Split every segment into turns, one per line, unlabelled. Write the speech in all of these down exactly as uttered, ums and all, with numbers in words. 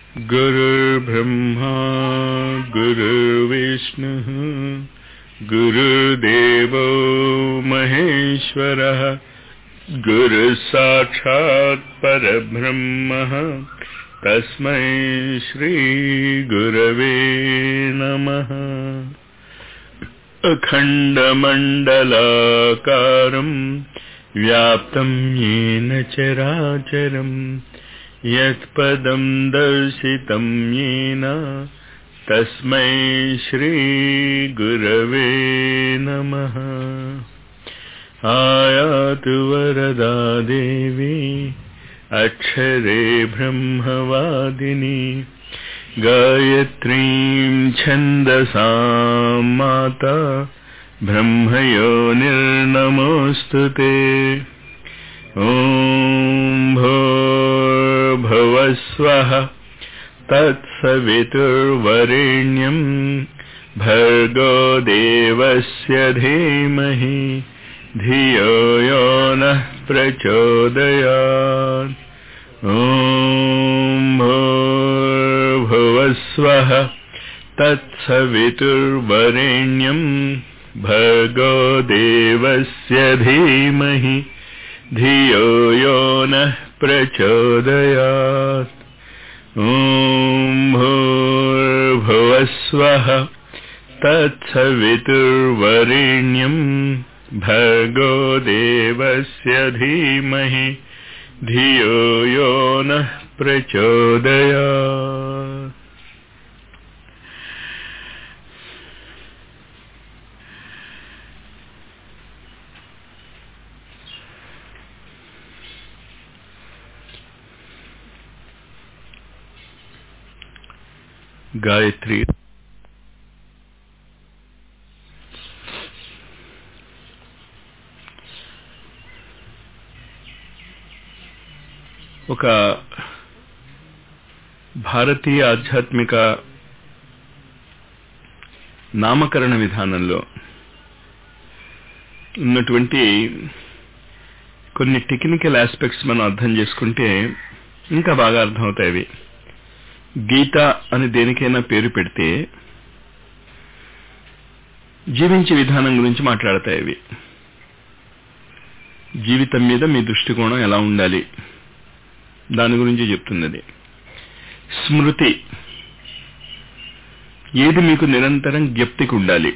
गुरुर्ब्रह्मा गुरुर्विष्णुः गुरुदेवो महेश्वरः गुरुसाक्षात् परब्रह्मः तस्मै श्री गुरवे नमः। अखण्डमण्डलाकारं व्याप्तं येन चराचरं यत्पदं दर्शितं येन तस्मै श्री गुरवे नमः। आयातु वरदा देवी अक्षरे ब्रह्मवादिनी गायत्रीं छन्दसां माता ब्रह्मयोनिर्नमोऽस्तुते। ॐ भूर्भुवः स्वः तत्सवितुर्वरेण्यं भर्गो देवस्य धीमहि धियो यो नः प्रचोदयात्। ॐ भूर्भुवः स्वः तत्सवितुर्वरेण्यं भर्गो देवस्य धीमहि धियो यो नः प्रचोदयात्। ॐ भूर्भुवः स्वः तत्सवितुर्वरेण्यं भर्गो देवस्य धीमहि धियो यो नः प्रचोदयात्। గాయత్రి ఒక భారతీయ ఆధ్యాత్మిక నామకరణ విధానంలో ఉన్నటువంటి కొన్ని టెక్నికల్ ఆస్పెక్ట్స్ మనం అర్థం చేసుకుంటే ఇంకా బాగా అర్థమవుతాయి. గీత అని దేనికైనా పేరు పెడితే జీవించే విధానం గురించి మాట్లాడతాయి. జీవితం మీద మీ దృష్టికోణం ఎలా ఉండాలి దాని గురించి చెప్తున్నది. స్మృతి ఏది మీకు నిరంతరం జ్ఞప్తికి ఉండాలి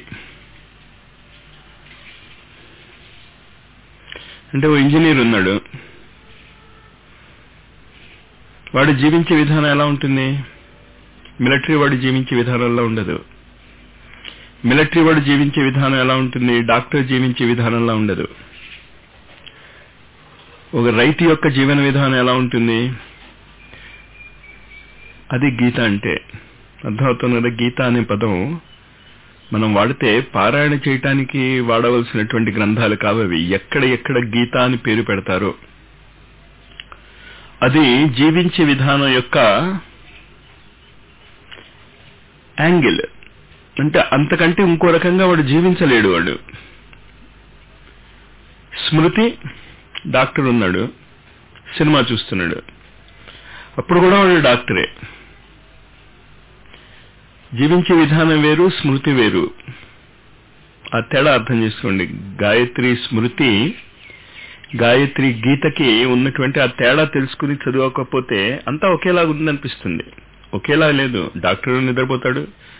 అంటే, ఓ ఇంజనీర్ ఉన్నాడు, వాడు జీవించే విధానం ఎలా ఉంటుంది? మిలిటరీ వాడు జీవించే విధానంలో ఉండదు. మిలిటరీ వాడు జీవించే విధానం ఎలా ఉంటుంది? డాక్టర్ జీవించే విధానంలో ఉండదు. ఒక రైతు యొక్క జీవన విధానం ఎలా ఉంటుంది? అది గీత అంటే. అర్థమవుతుంది కదా? గీత అనే పదం మనం వాడితే పారాయణ చేయటానికి వాడవలసినటువంటి గ్రంథాలు కావవి. ఎక్కడ ఎక్కడ గీత అని పేరు పెడతారో అది జీవించే విధానం యొక్క యాంగిల్. అంటే అంతకంటే ఇంకో రకంగా వాడు జీవించలేడు. వాడు స్మృతి, డాక్టర్ ఉన్నాడు, సినిమా చూస్తున్నాడు, అప్పుడు కూడా వాడు డాక్టరే. జీవించే విధానం వేరు, స్మృతి వేరు. ఆ తేడా అర్థం చేసుకోండి. గాయత్రి స్మృతి, గాయత్రి గీతకి ఉన్నటువంటి ఆ తేడా తెలుసుకుని చదవకపోతే అంతా ఒకేలాగా ఉందనిపిస్తుంది. ఒకేలా లేదు. డాక్టర్ నిద్రపోతాడు,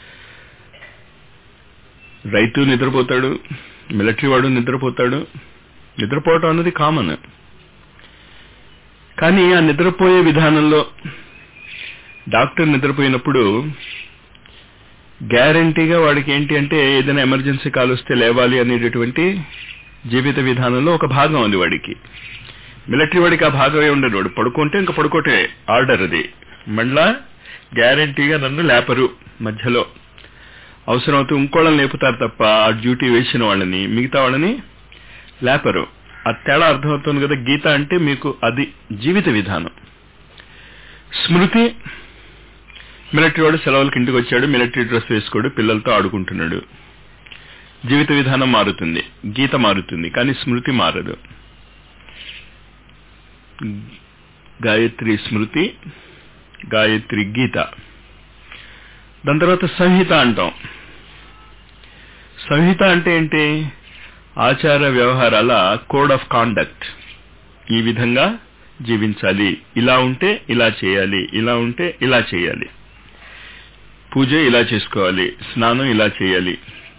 రైతు నిద్రపోతాడు, మిలిటరీ వాడు నిద్రపోతాడు. నిద్రపోవటం అన్నది కామన్. కానీ ఆ నిద్రపోయే విధానంలో డాక్టర్ నిద్రపోయినప్పుడు గ్యారంటీగా వాడికి ఏంటి అంటే, ఏదైనా ఎమర్జెన్సీ కాల్ వస్తే లేవాలి అనేటటువంటి జీవిత విధానంలో ఒక భాగం ఉంది వాడికి. మిలిటరీ వాడికి ఆ భాగమే ఉండదు. వాడు పడుకుంటే ఇంకా పడుకోటే ఆర్డర్. అది మళ్ళా గ్యారంటీగా నన్ను లేపరు, మధ్యలో అవసరమైతే ఇంకోళ్ళని లేపుతారు తప్ప ఆ డ్యూటీ వేసిన వాళ్ళని, మిగతా వాళ్ళని లేపరు. ఆ తేడా అర్థమవుతుంది కదా? గీత అంటే మీకు అది జీవిత విధానం. స్మృతి, మిలిటరీ వాడు సెలవులకి ఇంటికి వచ్చాడు, మిలిటరీ డ్రెస్ వేసుకోడు, పిల్లలతో ఆడుకుంటున్నాడు. జీవిత విధానం మారుతుంది, గీత మారుతుంది, కానీ స్మృతి మారదు. గాయత్రి స్మృతి, గాయత్రి గీత. దాని తర్వాత సంహిత అంటాం. సంహిత అంటే ఏంటి? ఆచార వ్యవహారాల కోడ్ ఆఫ్ కాండక్ట్. ఈ విధంగా జీవించాలి, ఇలా ఉంటే ఇలా చేయాలి, ఇలా ఉంటే ఇలా చేయాలి, పూజ ఇలా చేసుకోవాలి, స్నానం ఇలా చేయాలి.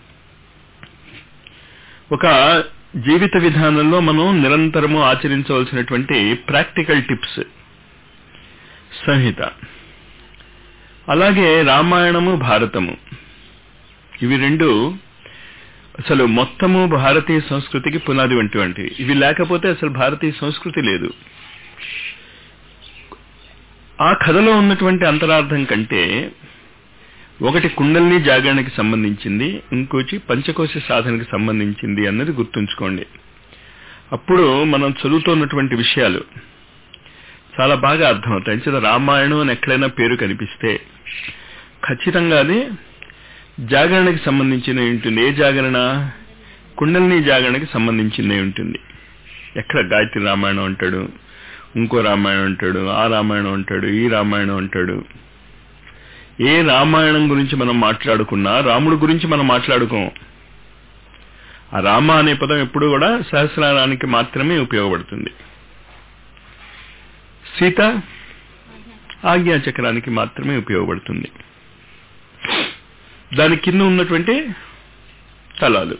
ఒక జీవిత విధానంలో మనం నిరంతరము ఆచరించవలసినటువంటి ప్రాక్టికల్ టిప్స్ సంహిత. అలాగే రామాయణము, భారతము, ఇవి రెండు అసలు మొత్తము భారతీయ సంస్కృతికి పునాది వంటివంటివి. ఇవి లేకపోతే అసలు భారతీయ సంస్కృతి లేదు. ఆ కథలో ఉన్నటువంటి అంతరార్థం కంటే ఒకటి కుండలిని జాగరణకి సంబంధించింది, ఇంకోటి పంచకోశ సాధనకి సంబంధించింది అన్నది గుర్తుంచుకోండి. అప్పుడు మనం చదువుతున్నటువంటి విషయాలు చాలా బాగా అర్థమవుతాయి. చేత రామాయణం అని ఎక్కడైనా పేరు కనిపిస్తే ఖచ్చితంగా అది జాగరణకి సంబంధించిన ఉంటుంది. ఏ జాగరణ? కుండలిని జాగరణకి సంబంధించిందే ఉంటుంది. ఎక్కడ గాయత్రి రామాయణం అంటాడు, ఇంకో రామాయణం అంటాడు, ఆ రామాయణం అంటాడు, ఈ రామాయణం అంటాడు. ఏ రామాయణం గురించి మనం మాట్లాడుకున్నా రాముడు గురించి మనం మాట్లాడుకోం. ఆ రామ అనే పదం ఎప్పుడు కూడా సహస్రారానికి మాత్రమే ఉపయోగపడుతుంది. సీత ఆజ్ఞాచక్రానికి మాత్రమే ఉపయోగపడుతుంది. దాని కింద ఉన్నటువంటి తలాలు.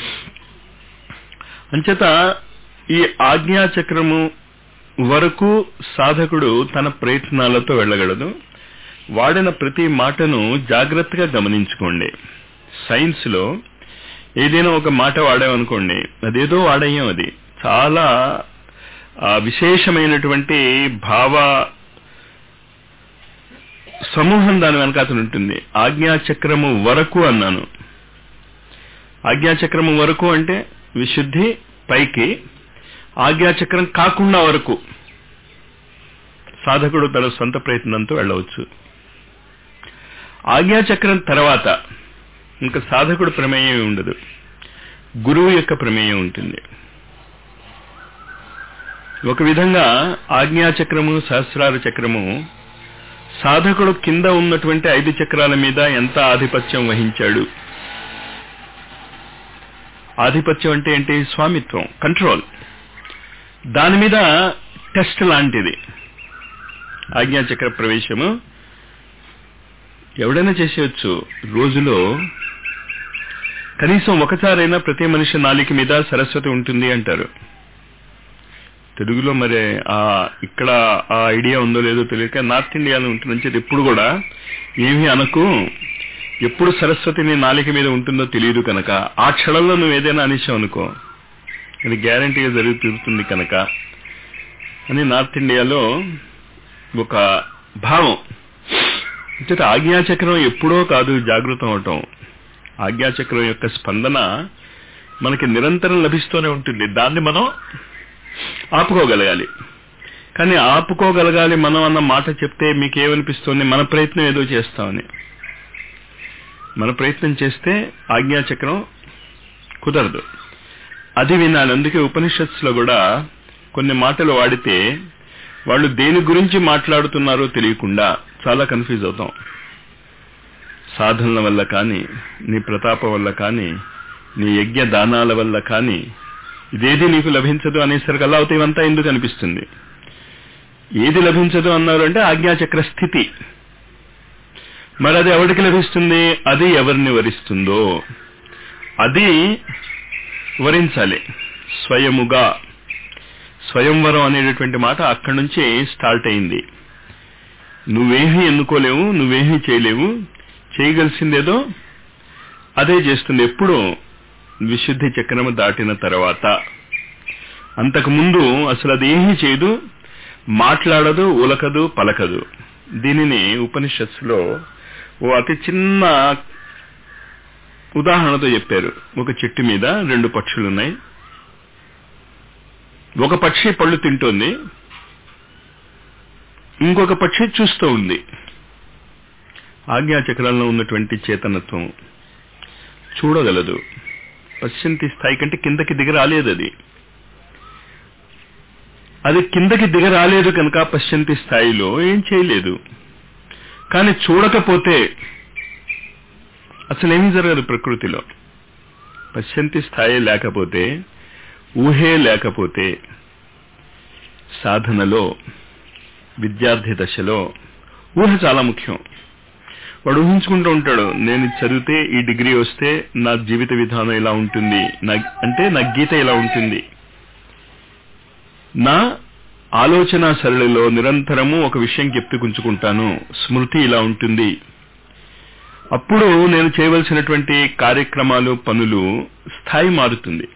అంచేత ఈ ఆజ్ఞాచక్రము వరకు సాధకుడు తన ప్రయత్నాలతో వెళ్ళగలడు. వాడిన ప్రతి మాటను జాగ్రత్తగా గమనించుకోండి. సైన్స్ లో ఏదైనా ఒక మాట వాడామనుకోండి, అదేదో వాడయ్యాం, అది చాలా విశేషమైనటువంటి భావ సమూహం దాని వెనకాతలు ఉంటుంది. ఆజ్ఞాచక్రము వరకు అన్నాను. ఆజ్ఞాచక్రము వరకు అంటే విశుద్ధి పైకి, ఆజ్ఞాచక్రం కాకుండా వరకు సాధకుడు తన సొంత ప్రయత్నంతో వెళ్ళవచ్చు. ఆజ్ఞాచక్రం తర్వాత ఇంకా సాధకుడు ప్రమేయం ఉండదు, గురువు యొక్క ప్రమేయం ఉంటుంది. ఒక విధంగా ఆజ్ఞాచక్రము, సహస్రార చక్రము సాధకుడు కింద ఉన్నటువంటి ఐదు చక్రాల మీద ఎంత ఆధిపత్యం వహించాడు. ఆధిపత్యం అంటే ఏంటి? స్వామిత్వం, కంట్రోల్. దాని మీద టెస్ట్ లాంటిది ఆజ్ఞాచక్ర ప్రవేశము. ఎవడైనా చేసేయచ్చు. రోజులో కనీసం ఒకసారైనా ప్రతి మనిషి నాలిక మీద సరస్వతి ఉంటుంది అంటారు. తెలుగులో మరి ఆ ఇక్కడ ఆ ఐడియా ఉందో లేదో తెలియక నార్త్ ఇండియాలో ఉంటుందని ఎప్పుడు కూడా ఏమీ అనకు, ఎప్పుడు సరస్వతి నీ నాలిక మీద ఉంటుందో తెలియదు కనుక ఆ క్షణంలో నువ్వు ఏదైనా అనేసావు అనుకో, అది గ్యారంటీగా జరిగి తీరుతుంది కనుక అని నార్త్ ఇండియాలో ఒక భావం. అంటే ఆజ్ఞాచక్రం ఎప్పుడో కాదు జాగృతం అవటం. ఆజ్ఞాచక్రం యొక్క స్పందన మనకి నిరంతరం లభిస్తూనే ఉంటుంది. దాన్ని మనం ఆపుకోగలగాలి. కానీ ఆపుకోగలగాలి మనం అన్న మాట చెప్తే మీకేమనిపిస్తుంది? మన ప్రయత్నం ఏదో చేస్తామని. మన ప్రయత్నం చేస్తే ఆజ్ఞాచక్రం కుదరదు. అది వినాలి. అందుకే ఉపనిషత్తులో కూడా కొన్ని మాటలు వాడితే వాళ్ళు దేని గురించి మాట్లాడుతున్నారో తెలియకుండా చాలా కన్ఫ్యూజ్ అవుతాం. సాధనల వల్ల కానీ, నీ ప్రతాపం వల్ల కానీ, నీ యజ్ఞ దానాల వల్ల కానీ ఇదేది నీకు లభించదు అనేసరికి అలా అవుతే ఇవంతా ఎందుకు అనిపిస్తుంది. ఏది లభించదు అన్నారు అంటే ఆజ్ఞాచక్ర స్థితి. మరి అది ఎవరికి లభిస్తుంది? అది ఎవరిని వరిస్తుందో అది వరించాలి స్వయముగా. స్వయంవరం అనేటటువంటి మాట అక్కడి నుంచి స్టార్ట్ అయింది. నువ్వేమీ ఎన్నుకోలేవు, నువ్వేమీ చేయలేవు, చేయగలిసిందేదో అదే చేస్తుంది. ఎప్పుడు? విశుద్ధి చక్రము దాటిన తర్వాత. అంతకుముందు అసలు అది ఏమీ చేయదు, మాట్లాడదు, ఉలకదు, పలకదు. దీనిని ఉపనిషత్తులో ఓ అతి చిన్న ఉదాహరణతో చెప్పారు. ఒక చెట్టు మీద రెండు పక్షులు ఉన్నాయి. ఒక పక్షి పళ్ళు తింటోంది, ఇంకొక పక్షి చూస్తూ ఉంది. ఆజ్ఞాచక్రంలో ఉన్నటువంటి చేతనత్వం చూడగలదు. పశ్చంతి స్థాయి కంటే కిందకి దిగరాలేదు. అది అది కిందకి దిగరాలేదు కనుక పశ్చంతి స్థాయిలో ఏం చేయలేదు. కానీ చూడకపోతే అసలేమీ జరగదు ప్రకృతిలో. పశ్యంతి స్థాయి లేకపోతే, ఊహే లేకపోతే, సాధనలో విద్యార్థి దశలో ఊహ చాలా ముఖ్యం. వాడు ఊహించుకుంటూ ఉంటాడు, నేను చదివితే ఈ డిగ్రీ వస్తే నా జీవిత విధానం ఇలా ఉంటుంది, నా అంటే నా గీత ఇలా ఉంటుంది, నా ఆలోచన సరళిలో నిరంతరము ఒక విషయం చెప్పుకుంచుకుంటాను, స్మృతి ఇలా ఉంటుంది. అప్పుడు నేను చేయవలసినటువంటి కార్యక్రమాలు, పనులు స్థాయి మారుతుంది.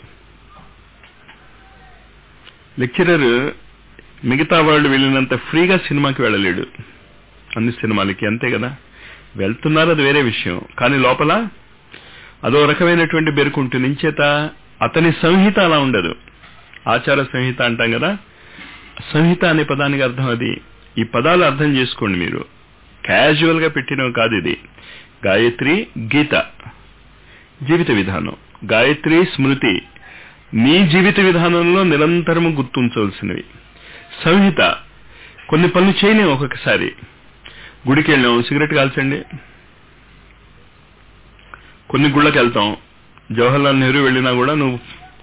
లెక్చరర్ మిగతా వాళ్ళు వెళ్ళినంత ఫ్రీగా సినిమాకి వెళ్ళలేడు, అన్ని సినిమాలకి అంతే కదా. వెళ్తున్నారు, అది వేరే విషయం, కానీ లోపల అదో రకమైనటువంటి బెరుకుంటుంది. ఇంచేత అతని సంహిత అలా ఉండదు. ఆచార సంహిత అంటాం కదా, సంహిత అనే పదానికి అర్థం అది. ఈ పదాలు అర్థం చేసుకోండి మీరు, క్యాజువల్ గా పెట్టినవి కాదు. ఇది గాయత్రి గీత, జీవిత విధానం. గాయత్రి స్మృతి, నీ జీవిత విధానంలో నిరంతరము గుర్తుంచవలసినవి. సంహిత, కొన్ని పనులు చేయలేము. ఒక్కొక్కసారి గుడికి వెళ్ళాం, సిగరెట్ కాల్చండి. కొన్ని గుళ్ళకి వెళ్తాం, జవహర్లాల్ నెహ్రూ వెళ్ళినా కూడా నువ్వు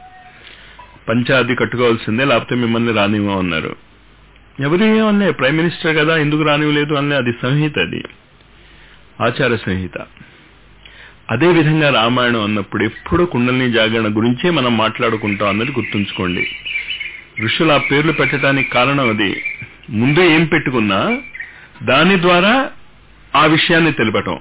పంచాయతీ కట్టుకోవాల్సిందే, లేకపోతే మిమ్మల్ని రానివ్వం అన్నారు. ఎవరు ఏమన్నా, ప్రైమ్ మినిస్టర్ కదా, ఎందుకు రానివ్వలేదు అనే, అది సంహిత, అది ఆచార సంహిత. అదేవిధంగా రామాయణం అన్నప్పుడు ఎప్పుడూ కుండలిని జాగరణ గురించే మనం మాట్లాడుకుంటాం అన్నది గుర్తుంచుకోండి. ఋషులు ఆ పేర్లు పెట్టడానికి కారణం అది. ముందే ఏం పెట్టుకున్నా దాని ద్వారా ఆ విషయాన్ని తెలపటం.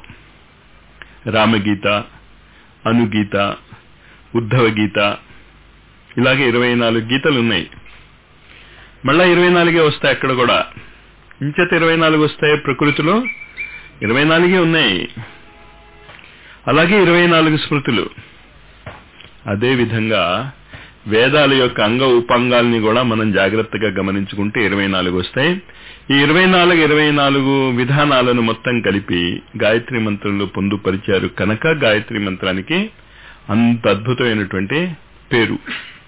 రామగీత, అనుగీత, ఉద్ధవ గీత, ఇలాగే ఇరవై నాలుగు గీతలు ఉన్నాయి. మళ్ళా ఇరవై నాలుగే వస్తాయి అక్కడ కూడా. ఇంచేత ఇరవై నాలుగు వస్తాయి, ప్రకృతిలో ఇరవై నాలుగే ఉన్నాయి. అలాగే ఇరవై నాలుగు స్మృతులు. అదేవిధంగా వేదాల యొక్క అంగ ఉపాంగాల్ని కూడా మనం జాగ్రత్తగా గమనించుకుంటే ఇరవై నాలుగు వస్తాయి. ఈ ఇరవై నాలుగు ఇరవై నాలుగు విధానాలను మొత్తం కలిపి గాయత్రి మంత్రంలో పొందుపరిచారు కనుక గాయత్రి మంత్రానికి అంత అద్భుతమైనటువంటి పేరు.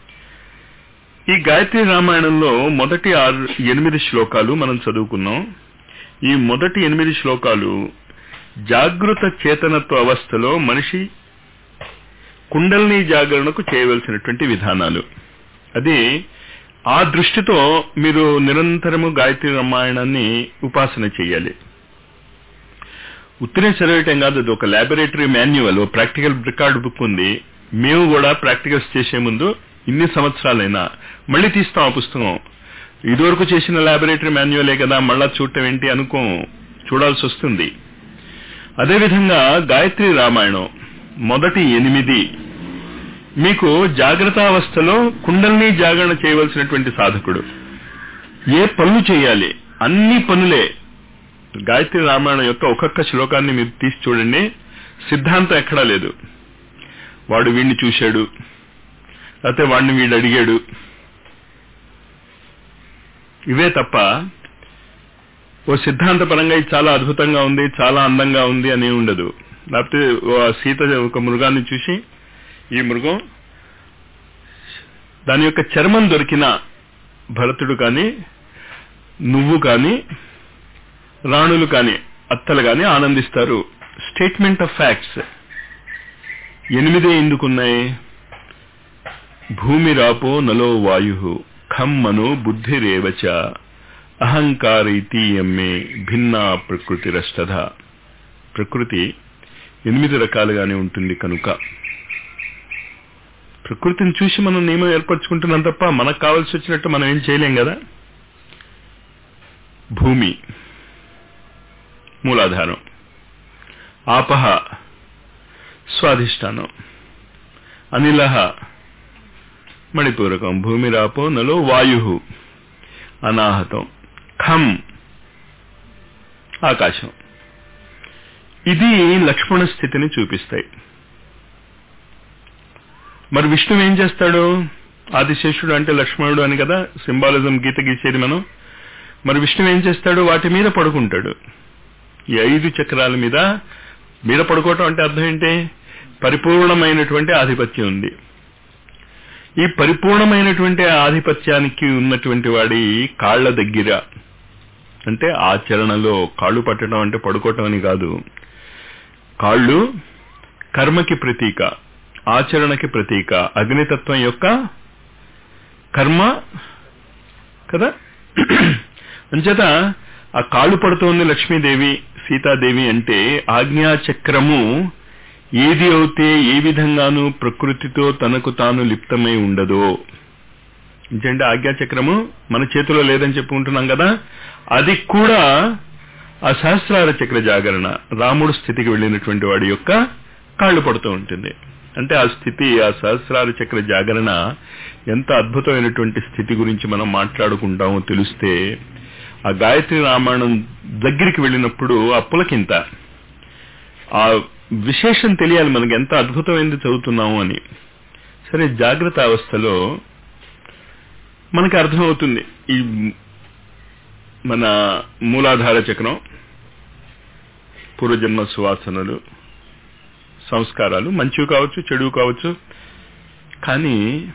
ఈ గాయత్రి రామాయణంలో మొదటి ఆరు ఎనిమిది శ్లోకాలు మనం చదువుకున్నాం. ఈ మొదటి ఎనిమిది శ్లోకాలు జాగృత చేతనత్వ అవస్థలో మనిషి కుండలిని జాగరణకు చేయవలసినటువంటి విధానాలు. అది ఆ దృష్టితో మీరు నిరంతరము గాయత్రి రామాయణాన్ని ఉపాసన చేయాలి. ఉత్తరే చదివేయటం కాదు, అది ఒక laboratory manual, practical record book ఉంది. మేము కూడా ప్రాక్టికల్స్ చేసే ముందు ఇన్ని సంవత్సరాలైనా మళ్ళీ తీస్తాం ఆ పుస్తకం. ఇదివరకు చేసిన ల్యాబొరేటరీ మాన్యువలే కదా, మళ్ళా చూడటం ఏంటి అనుకో, చూడాల్సి వస్తుంది. అదేవిధంగా గాయత్రి రామాయణం మొదటి ఎనిమిది మీకు జాగ్రత్తావస్థలో కుండలిని జాగరణ చేయవలసినటువంటి సాధకుడు ఏ పనులు చేయాలి, అన్ని పనులే. గాయత్రి రామాయణం యొక్క ఒక్కొక్క శ్లోకాన్ని మీరు తీసి చూడండి, సిద్ధాంతం ఎక్కడా లేదు. వాడు వీడిని చూశాడు, లేకపోతే వాడిని వీడు అడిగాడు, ఇవే తప్ప ఓ సిద్ధాంతపరంగా ఇది చాలా అద్భుతంగా ఉంది, చాలా అందంగా ఉంది అని ఉండదు. లేకపోతే సీత ఒక మృగాన్ని చూసి, ఈ మృగం దాని యొక్క చర్మం దొరికిన భరతుడు కానీ, నువ్వు కానీ, రాణులు కానీ, అత్తలు కానీ ఆనందిస్తారు. Statement of facts. ఎనిమిదే ఎందుకున్నాయి? భూమి రాపో నలో వాయు ఖం మనో బుద్ధిరేవచ అహంకారైతీయమ్మే భిన్నా ప్రకృతి రష్టధ. ప్రకృతి ఎనిమిది రకాలుగానే ఉంటుంది కనుక ప్రకృతిని చూసి మనం నియమం ఏర్పరచుకుంటున్నాం తప్ప మనకు కావాల్సి వచ్చినట్టు మనం ఏం చేయలేం కదా. భూమి మూలాధారం, ఆపహ స్వాధిష్టానం, అనిలహ మణిపూరకం, భూమి రాపో నలో వాయు అనాహతం, ఖం ఆకాశం. ఇది లక్ష్మణ స్థితిని చూపిస్తాయి. మరి విష్ణువు ఏం చేస్తాడు? ఆదిశేషుడు అంటే లక్ష్మణుడు అని కదా సింబాలిజం గీత గీసేది మనం. మరి విష్ణువు ఏం చేస్తాడు? వాటి మీద పడుకుంటాడు. ఈ ఐదు చక్రాల మీద మీద పడుకోవటం అంటే అర్థం ఏంటి? పరిపూర్ణమైనటువంటి ఆధిపత్యం ఉంది. ఈ పరిపూర్ణమైనటువంటి ఆధిపత్యానికి ఉన్నటువంటి వాడి కాళ్ల దగ్గర అంటే ఆచరణలో. కాళ్ళు పట్టడం అంటే పడుకోవటం అని కాదు. కాళ్ళు కర్మకి ప్రతీక, ఆచరణకి ప్రతీక. అగ్నితత్వం యొక్క కర్మ కదా. అంచేత ఆ కాళ్ళు పడుతోంది లక్ష్మీదేవి సీతాదేవి అంటే ఆజ్ఞాచక్రము ఏది అయితే ఏ విధంగానూ ప్రకృతితో తనకు తాను లిప్తమై ఉండదో. అంటే ఆజ్ఞాచక్రము మన చేతిలో లేదని చెప్పుకుంటున్నాం కదా, అది కూడా ఆ సహస్రార చక్ర జాగరణ, రాముడు స్థితికి వెళ్ళినటువంటి వాడి యొక్క కాళ్ళు పడుతూ ఉంటుంది. అంటే ఆ స్థితి, ఆ సహస్రార చక్ర జాగరణ ఎంత అద్భుతమైనటువంటి స్థితి గురించి మనం మాట్లాడుకుంటామో తెలిస్తే, ఆ గాయత్రి రామాయణం దగ్గరికి వెళ్ళినప్పుడు ఆ పులకింత, ఆ విశేషం తెలియాలి మనకి, ఎంత అద్భుతమైనది చదువుతున్నాము అని. సరే, జాగ్రత్త అవస్థలో మనకి అర్థమవుతుంది ఈ మన మూలాధార చక్రం, పూర్వజన్మ సువాసనలు, సంస్కారాలు మంచివి కావచ్చు చెడువు కావచ్చు. కానీ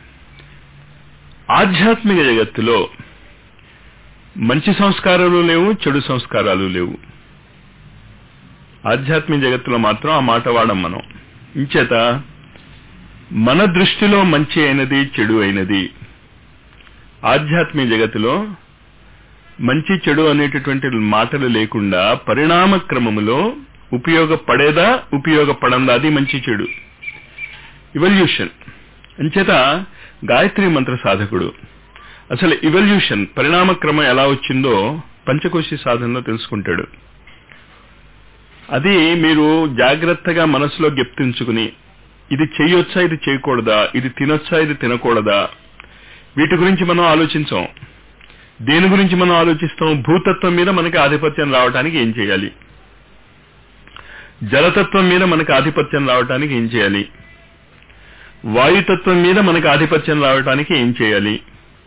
ఆధ్యాత్మిక జగత్తులో మంచి సంస్కారాలు లేవు, చెడు సంస్కారాలు లేవు. ఆధ్యాత్మిక జగత్తులో మాత్రం ఆ మాట వాడం మనం. ఇంచేత మన దృష్టిలో మంచి అయినది చెడు అయినది, ఆధ్యాత్మిక జగత్తులో మంచి చెడు అనేటటువంటి మాటలు లేకుండా పరిణామ క్రమములో ఉపయోగపడేదా ఉపయోగపడందా, అది మంచి చెడు ఇవల్యూషన్. అంచేత గాయత్రి మంత్ర సాధకుడు అసలు ఇవల్యూషన్ పరిణామ క్రమం ఎలా వచ్చిందో పంచకోశి సాధనలో తెలుసుకుంటాడు. అది మీరు జాగ్రత్తగా మనసులో జ్ఞప్తించుకుని, ఇది చేయొచ్చా ఇది చేయకూడదా, ఇది తినొచ్చా ఇది తినకూడదా, వీటి గురించి మనం ఆలోచించాం. దేని గురించి మనం ఆలోచిస్తాం? భూతత్వం మీద మనకి ఆధిపత్యం రావడానికి ఏం చేయాలి, జలతత్వం మీద మనకి ఆధిపత్యం రావడానికి ఏం చేయాలి, వాయుతత్వం మీద మనకి ఆధిపత్యం రావడానికి ఏం చేయాలి.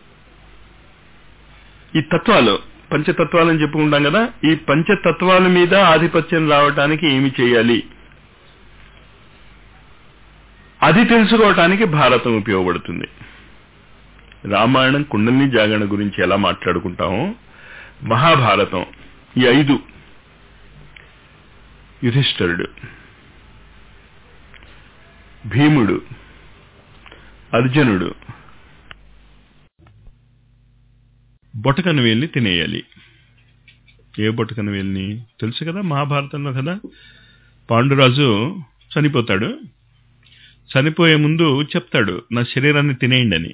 ఈ తత్వాలు పంచతత్వాలని చెప్పుకుంటాం కదా, ఈ పంచతత్వాల మీద ఆధిపత్యం రావడానికి ఏమి చేయాలి, అది తెలుసుకోవటానికి భారతం ఉపయోగపడుతుంది. రామాయణం కుండలిని జాగరణ గురించి ఎలా మాట్లాడుకుంటామో మహాభారతం ఈ ఐదు, యుధిష్ఠిరుడు, భీముడు, అర్జునుడు బొటకన వేల్ని తినేయాలి. ఏ బొటకన వేల్ని తెలుసు కదా, మహాభారతంలో కదా. పాండురాజు చనిపోతాడు, చనిపోయే ముందు చెప్తాడు నా శరీరాన్ని తినేయండి అని.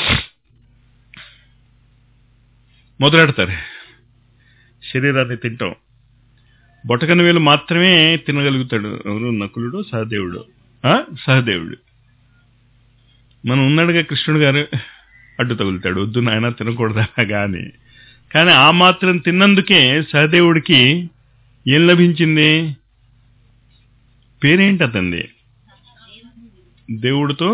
మొదలెడతారు శరీరాన్ని తింటాం. బొటకన వేలు మాత్రమే తినగలుగుతాడు. ఎవరు? నకులుడు, సహదేవుడు. సహదేవుడు మనం ఉన్నాడుగా, కృష్ణుడు గారు అడ్డు తగులుతాడు, వద్దు నాయన తినకూడదా కానీ. కానీ ఆ మాత్రం తిన్నందుకే సహదేవుడికి ఏం లభించింది? పేరేంటి అతంది? దేవుడితో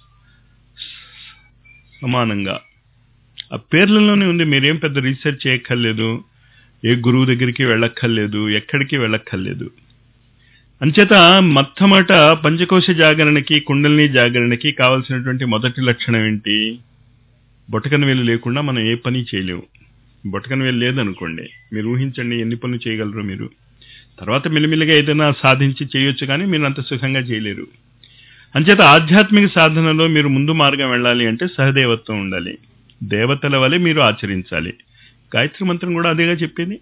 సమానంగా. ఆ పేర్లలోనే ఉంది. మీరేం పెద్ద రీసెర్చ్ చేయక్కర్లేదు, ఏ గురువు దగ్గరికి వెళ్ళక్కర్లేదు, ఎక్కడికి వెళ్ళక్కర్లేదు. అంచేత మొట్టమొదట పంచకోశ జాగరణకి, కుండలిని జాగరణకి కావలసినటువంటి మొదటి లక్షణం ఏంటి? బొటకన వేలు లేకుండా మనం ఏ పని చేయలేము. బొటకన వేలు లేదనుకోండి, మీరు ఊహించండి ఎన్ని పనులు చేయగలరు మీరు. తర్వాత మెల్లిమెల్లిగా ఏదైనా సాధించి చేయొచ్చు, కానీ మీరు అంత సుఖంగా చేయలేరు. అంచేత ఆధ్యాత్మిక సాధనలో మీరు ముందు మార్గం వెళ్ళాలి అంటే సహదేవత్వం ఉండాలి, దేవతల వలె మీరు ఆచరించాలి. గాయత్రి మంత్రం కూడా అదేగా చెప్పింది.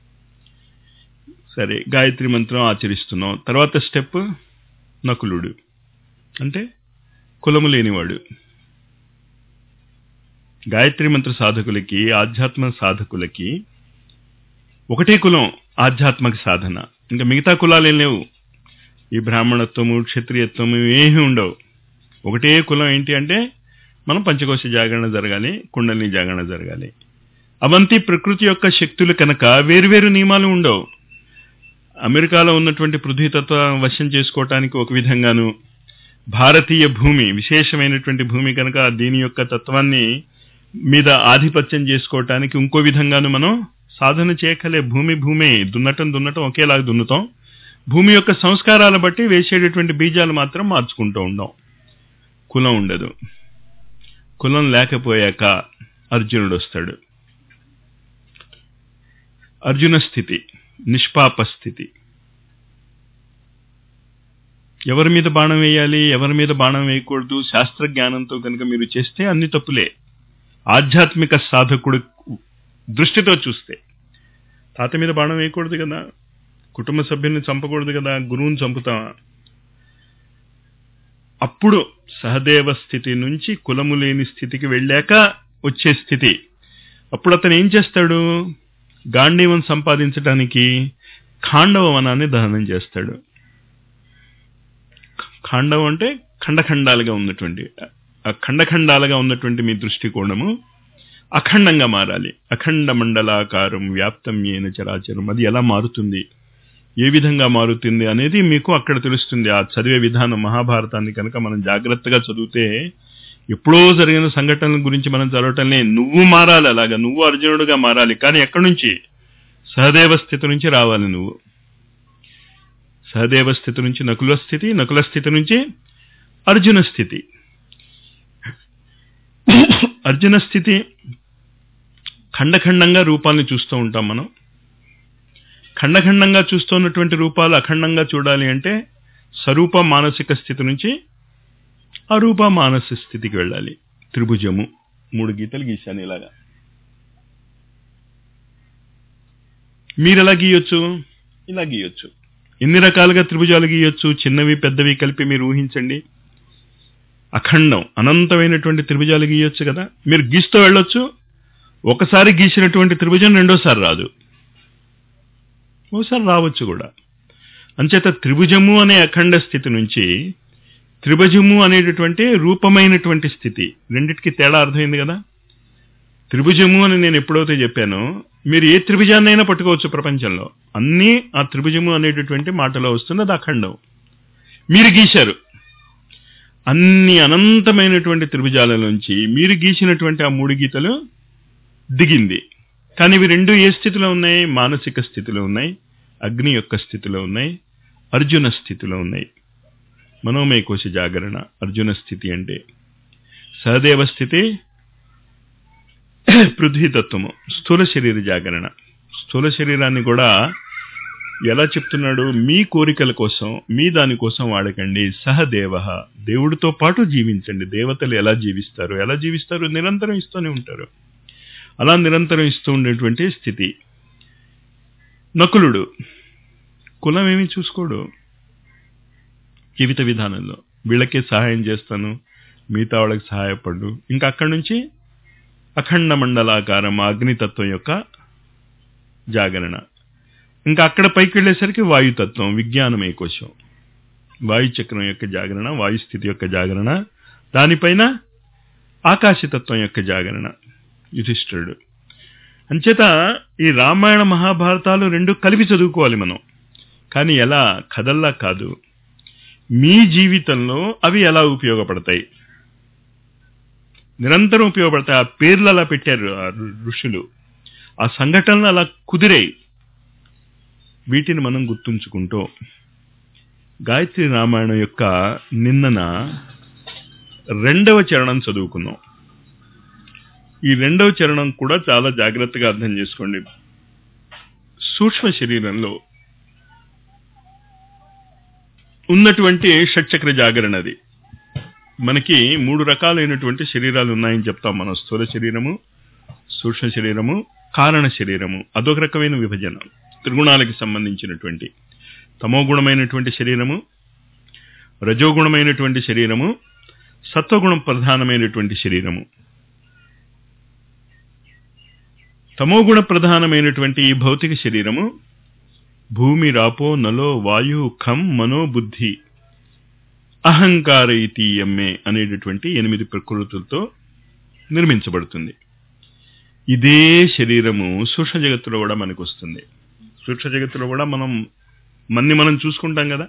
సరే, గాయత్రి మంత్రం ఆచరిస్తున్నాం. తర్వాత స్టెప్ నకులుడు, అంటే కులము లేనివాడు. గాయత్రి మంత్ర సాధకులకి, ఆధ్యాత్మ సాధకులకి ఒకటే కులం ఆధ్యాత్మిక సాధన, ఇంకా మిగతా కులాలేం లేవు. ఈ బ్రాహ్మణత్వము, క్షత్రియత్వము ఏమీ ఉండవు. ఒకటే కులం. ఏంటి అంటే మనం పంచకోశ జాగరణ జరగాలి, కుండలిని జాగరణ జరగాలి. అవంతి ప్రకృతి యొక్క శక్తులు కనుక వేరువేరు నియమాలు ఉండవు. అమెరికాలో ఉన్నటువంటి పృథ్వీతత్వ వశం చేసుకోవటానికి ఒక విధంగాను, భారతీయ భూమి విశేషమైనటువంటి భూమి కనుక దీని యొక్క తత్వాన్ని మీద ఆధిపత్యం చేసుకోవటానికి ఇంకో విధంగాను మనం సాధన చేయకలే. భూమి భూమి దున్నటం దున్నటం ఒకేలాగా దున్నుతాం. భూమి యొక్క సంస్కారాల బట్టి వేసేటటువంటి బీజాలు మాత్రం మార్చుకుంటూ ఉండం. కులం ఉండదు. కులం లేకపోయాక అర్జునుడు వస్తాడు. అర్జున స్థితి, నిష్పాప స్థితి. ఎవరి మీద బాణం వేయాలి, ఎవరి మీద బాణం వేయకూడదు శాస్త్ర జ్ఞానంతో కనుక మీరు చేస్తే అన్ని తప్పులే. ఆధ్యాత్మిక సాధకుడు దృష్టితో చూస్తే తాత మీద బాణం వేయకూడదు కదా, కుటుంబ సభ్యుల్ని చంపకూడదు కదా, గురువుని చంపుతామా? అప్పుడు సహదేవ స్థితి నుంచి కులము లేని స్థితికి వెళ్ళాక వచ్చే స్థితి. అప్పుడు అతను ఏం చేస్తాడు? గాంధీవం సంపాదించడానికి ఖాండవ వనాన్ని దహనం చేస్తాడు. ఖాండవం అంటే ఖండఖండాలుగా ఉన్నటువంటి, ఆ ఖండఖండాలుగా ఉన్నటువంటి మీ దృష్టికోణము అఖండంగా మారాలి. అఖండ మండలాకారం వ్యాప్తం ఏన చరాచరం. అది ఎలా మారుతుంది, ఏ విధంగా మారుతుంది అనేది మీకు అక్కడ తెలుస్తుంది. ఆ చదివే విధానం మహాభారతాన్ని కనుక మనం జాగ్రత్తగా చదివితే ఎప్పుడో జరిగిన సంఘటనల గురించి మనం చదవటంలే. నువ్వు మారాలి, అలాగా నువ్వు అర్జునుడుగా మారాలి. కానీ ఎక్కడి నుంచి? సహదేవ స్థితి నుంచి రావాలి నువ్వు. సహదేవ స్థితి నుంచి నకుల స్థితి, నకుల స్థితి నుంచి అర్జున స్థితి. అర్జున స్థితి ఖండఖండంగా రూపాలను చూస్తూ ఉంటాం మనం. ఖండఖండంగా చూస్తున్నటువంటి రూపాలు అఖండంగా చూడాలి అంటే స్వరూప మానసిక స్థితి నుంచి అరూప మానసిక స్థితికి వెళ్ళాలి. త్రిభుజము, మూడు గీతలు గీశాను ఇలాగా. మీరెలా గీయొచ్చు? ఇలా గీయొచ్చు. ఎన్ని రకాలుగా త్రిభుజాలు గీయొచ్చు? చిన్నవి పెద్దవి కలిపి మీరు ఊహించండి. అఖండం అనంతమైనటువంటి త్రిభుజాలు గీయొచ్చు కదా. మీరు గీస్తూ వెళ్ళొచ్చు. ఒకసారి గీసినటువంటి త్రిభుజం రెండోసారి రాదు, ఓసారి రావచ్చు కూడా. అంచేత త్రిభుజము అనే అఖండ స్థితి నుంచి త్రిభుజము అనేటటువంటి రూపమైనటువంటి స్థితి, రెండిటికి తేడా అర్థమైంది కదా. త్రిభుజము అని నేను ఎప్పుడైతే చెప్పానో మీరు ఏ త్రిభుజాన్నైనా పట్టుకోవచ్చు ప్రపంచంలో, అన్నీ ఆ త్రిభుజము అనేటటువంటి మాటలో వస్తుంది. అది అఖండం. మీరు గీశారు. అన్ని అనంతమైనటువంటి త్రిభుజాల నుంచి మీరు గీసినటువంటి ఆ మూడు గీతలు దిగింది. కానీ ఇవి రెండు ఏ స్థితిలో ఉన్నాయి? మానసిక స్థితిలో ఉన్నాయి, అగ్ని యొక్క స్థితిలో ఉన్నాయి, అర్జున స్థితిలో ఉన్నాయి. మనోమయ కోశ జాగరణ అర్జున స్థితి అంటే. సహదేవ స్థితి పృథ్వీతత్వము, స్థూల శరీర జాగరణ. స్థూల శరీరాన్ని కూడా ఎలా చెప్తున్నాడు? మీ కోరికల కోసం, మీ దానికోసం వాడకండి. సహదేవ, దేవుడితో పాటు జీవించండి. దేవతలు ఎలా జీవిస్తారు? ఎలా జీవిస్తారు? నిరంతరం ఇస్తూనే ఉంటారు. అలా నిరంతరం ఇస్తూ ఉండేటువంటి స్థితి. నకులుడు కులం ఏమి చూసుకోడు జీవిత విధానంలో. వీళ్ళకే సహాయం చేస్తాను, మిగతా వాళ్ళకి సహాయపడు. ఇంకా అక్కడి నుంచి అఖండ మండలాకారం అగ్నితత్వం యొక్క జాగరణ. ఇంకా అక్కడ పైకి వెళ్ళేసరికి వాయుతత్వం, విజ్ఞానమయ కోశం, వాయుచక్రం యొక్క జాగరణ, వాయుస్థితి యొక్క జాగరణ. దానిపైన ఆకాశతత్వం యొక్క జాగరణ, యుధిష్ఠిరుడు. అంచేత ఈ రామాయణ మహాభారతాలు రెండు కలిపి చదువుకోవాలి మనం. కానీ ఎలా? కథల్లా కాదు. మీ జీవితంలో అవి ఎలా ఉపయోగపడతాయి, నిరంతరం ఉపయోగపడతాయి. ఆ పేర్లు అలా పెట్టారు ఆ ఋషులు, ఆ సంఘటనలు అలా కుదిరాయి. వీటిని మనం గుర్తుంచుకుంటూ గాయత్రి రామాయణం యొక్క నిన్నన రెండవ చరణం చదువుకున్నాం. ఈ రెండవ చరణం కూడా చాలా జాగ్రత్తగా అర్థం చేసుకోండి. సూక్ష్మ శరీరంలో ఉన్నటువంటి షట్చక్ర జాగరణది. మనకి మూడు రకాలైనటువంటి శరీరాలు ఉన్నాయని చెప్తాం మనం. స్థూల శరీరము, సూక్ష్మ శరీరము, కారణ శరీరము. అదొక రకమైన విభజన. త్రిగుణాలకి సంబంధించినటువంటి తమోగుణమైనటువంటి శరీరము, రజోగుణమైనటువంటి శరీరము, సత్వగుణం ప్రధానమైనటువంటి శరీరము. తమోగుణ ప్రధానమైనటువంటి ఈ భౌతిక శరీరము భూమి, రాపో, నలో, వాయు, ఖం, మనో, బుద్ధి, అహంకార ఇతీయమ్మే అనేటటువంటి ఎనిమిది ప్రకృతులతో నిర్మించబడుతుంది. ఇదే శరీరము సూక్ష్మ జగత్తులో కూడా మనకు వస్తుంది. సూక్ష్మ జగత్తులో కూడా మనం మన్ని మనం చూసుకుంటాం కదా.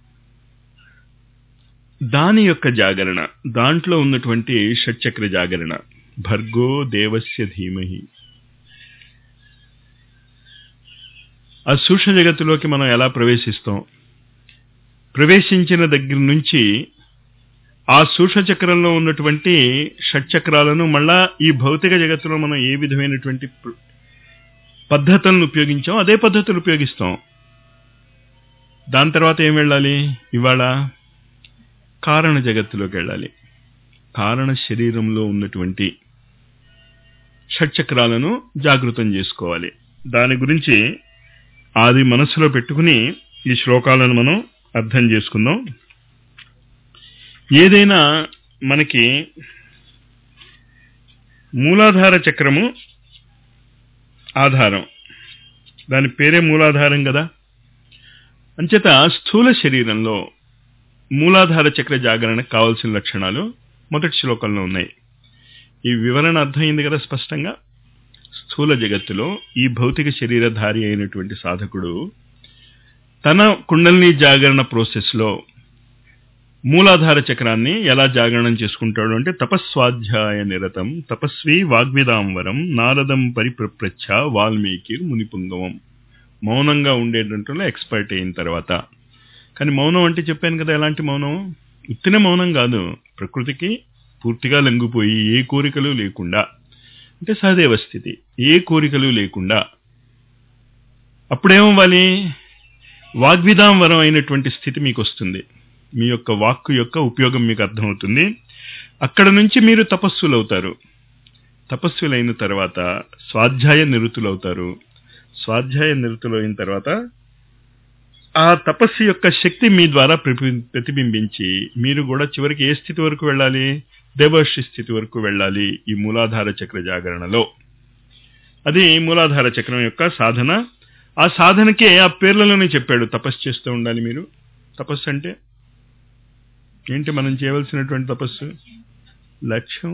దాని యొక్క జాగరణ, దాంట్లో ఉన్నటువంటి షట్చక్ర జాగరణ. భర్గో దేవస్య ధీమహి. ఆ సూక్ష్మ జగత్తులోకి మనం ఎలా ప్రవేశిస్తాం? ప్రవేశించిన దగ్గర నుంచి ఆ సూక్ష్మ చక్రంలో ఉన్నటువంటి షట్చక్రాలను మళ్ళా ఈ భౌతిక జగత్తులో మనం ఏ విధమైనటువంటి పద్ధతులను ఉపయోగించాం, అదే పద్ధతులు ఉపయోగిస్తాం. దాని తర్వాత ఏం వెళ్ళాలి? ఇవాళ కారణ జగత్తులోకి వెళ్ళాలి. కారణ శరీరంలో ఉన్నటువంటి షట్చక్రాలను జాగృతం చేసుకోవాలి. దాని గురించి అది మనసులో పెట్టుకుని ఈ శ్లోకాలను మనం అర్థం చేసుకుందాం. ఏదైనా మనకి మూలాధార చక్రము ఆధారం, దాని పేరే మూలాధారం కదా. అంచేత స్థూల శరీరంలో మూలాధార చక్ర జాగరణకు కావలసిన లక్షణాలు మొదటి శ్లోకంలో ఉన్నాయి. ఈ వివరణ అర్థమైంది కదా స్పష్టంగా. స్థూల జగత్తులో ఈ భౌతిక శరీరధారి అయినటువంటి సాధకుడు తన కుండలిని జాగరణ ప్రాసెస్లో మూలాధార చక్రాన్ని ఎలా జాగరణం చేసుకుంటాడు అంటే, తపస్వాధ్యాయ నిరతం తపస్వి వాగ్విదాంవరం నారదం పరిప్రప్రచ్ఛ వాల్మీకి మునిపుంగవం. మౌనంగా ఉండేటంట్లో ఎక్స్పర్ట్ అయిన తర్వాత. కానీ మౌనం అంటే చెప్పాను కదా ఎలాంటి మౌనం. ఉత్తిన మౌనం కాదు, ప్రకృతికి పూర్తిగా లొంగిపోయి ఏ కోరికలు లేకుండా, అంటే సహదేవ స్థితి, ఏ కోరికలు లేకుండా. అప్పుడేమవ్వాలి? వాగ్విదాంవరం అయినటువంటి స్థితి మీకు వస్తుంది. మీ యొక్క వాక్కు యొక్క ఉపయోగం మీకు అర్థమవుతుంది. అక్కడ నుంచి మీరు తపస్సులు అవుతారు. తపస్సులైన తర్వాత స్వాధ్యాయ నిరుతులు అవుతారు. స్వాధ్యాయ నిరుతులు అయిన తర్వాత ఆ తపస్సు యొక్క శక్తి మీ ద్వారా ప్రతిబింబించి మీరు కూడా చివరికి ఏ స్థితి వరకు వెళ్ళాలి? దేవర్షి స్థితి వరకు వెళ్ళాలి ఈ మూలాధార చక్ర జాగరణలో. అది మూలాధార చక్రం యొక్క సాధన. ఆ సాధనకే ఆ పేర్లలోనే చెప్పాడు, తపస్సు చేస్తూ ఉండాలి మీరు. తపస్సు అంటే ఏంటి? మనం చేయవలసినటువంటి తపస్సు లక్ష్యం.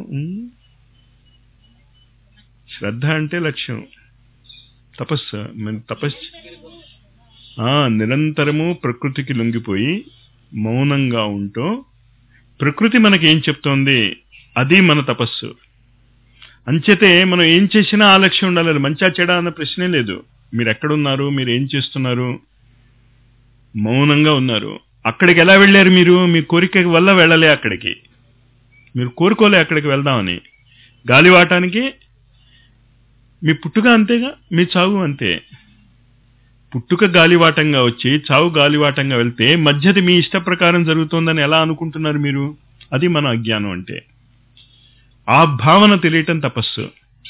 శ్రద్ధ అంటే లక్ష్యం. తపస్సు తపస్సు నిరంతరము ప్రకృతికి లొంగిపోయి మౌనంగా ఉంటూ ప్రకృతి మనకి ఏం చెప్తోంది అది మన తపస్సు. అంచేతే మనం ఏం చేసినా ఆ లక్ష్యం ఉండాలి. మంచా చెడా అన్న ప్రశ్నే లేదు. మీరు ఎక్కడున్నారు, మీరు ఏం చేస్తున్నారు? మౌనంగా ఉన్నారు. అక్కడికి ఎలా వెళ్ళారు మీరు? మీ కోరిక వల్ల వెళ్ళలే అక్కడికి, మీరు కోరుకోలే అక్కడికి వెళ్దామని. గాలివాటానికి మీ పుట్టుక అంతేగా, మీ చావు అంతే. పుట్టుక గాలివాటంగా వచ్చి చావు గాలివాటంగా వెళ్తే మధ్యది మీ ఇష్ట ప్రకారం జరుగుతోందని ఎలా అనుకుంటున్నారు మీరు? అది మన అజ్ఞానం అంటే. ఆ భావన తెలియటం తపస్సు.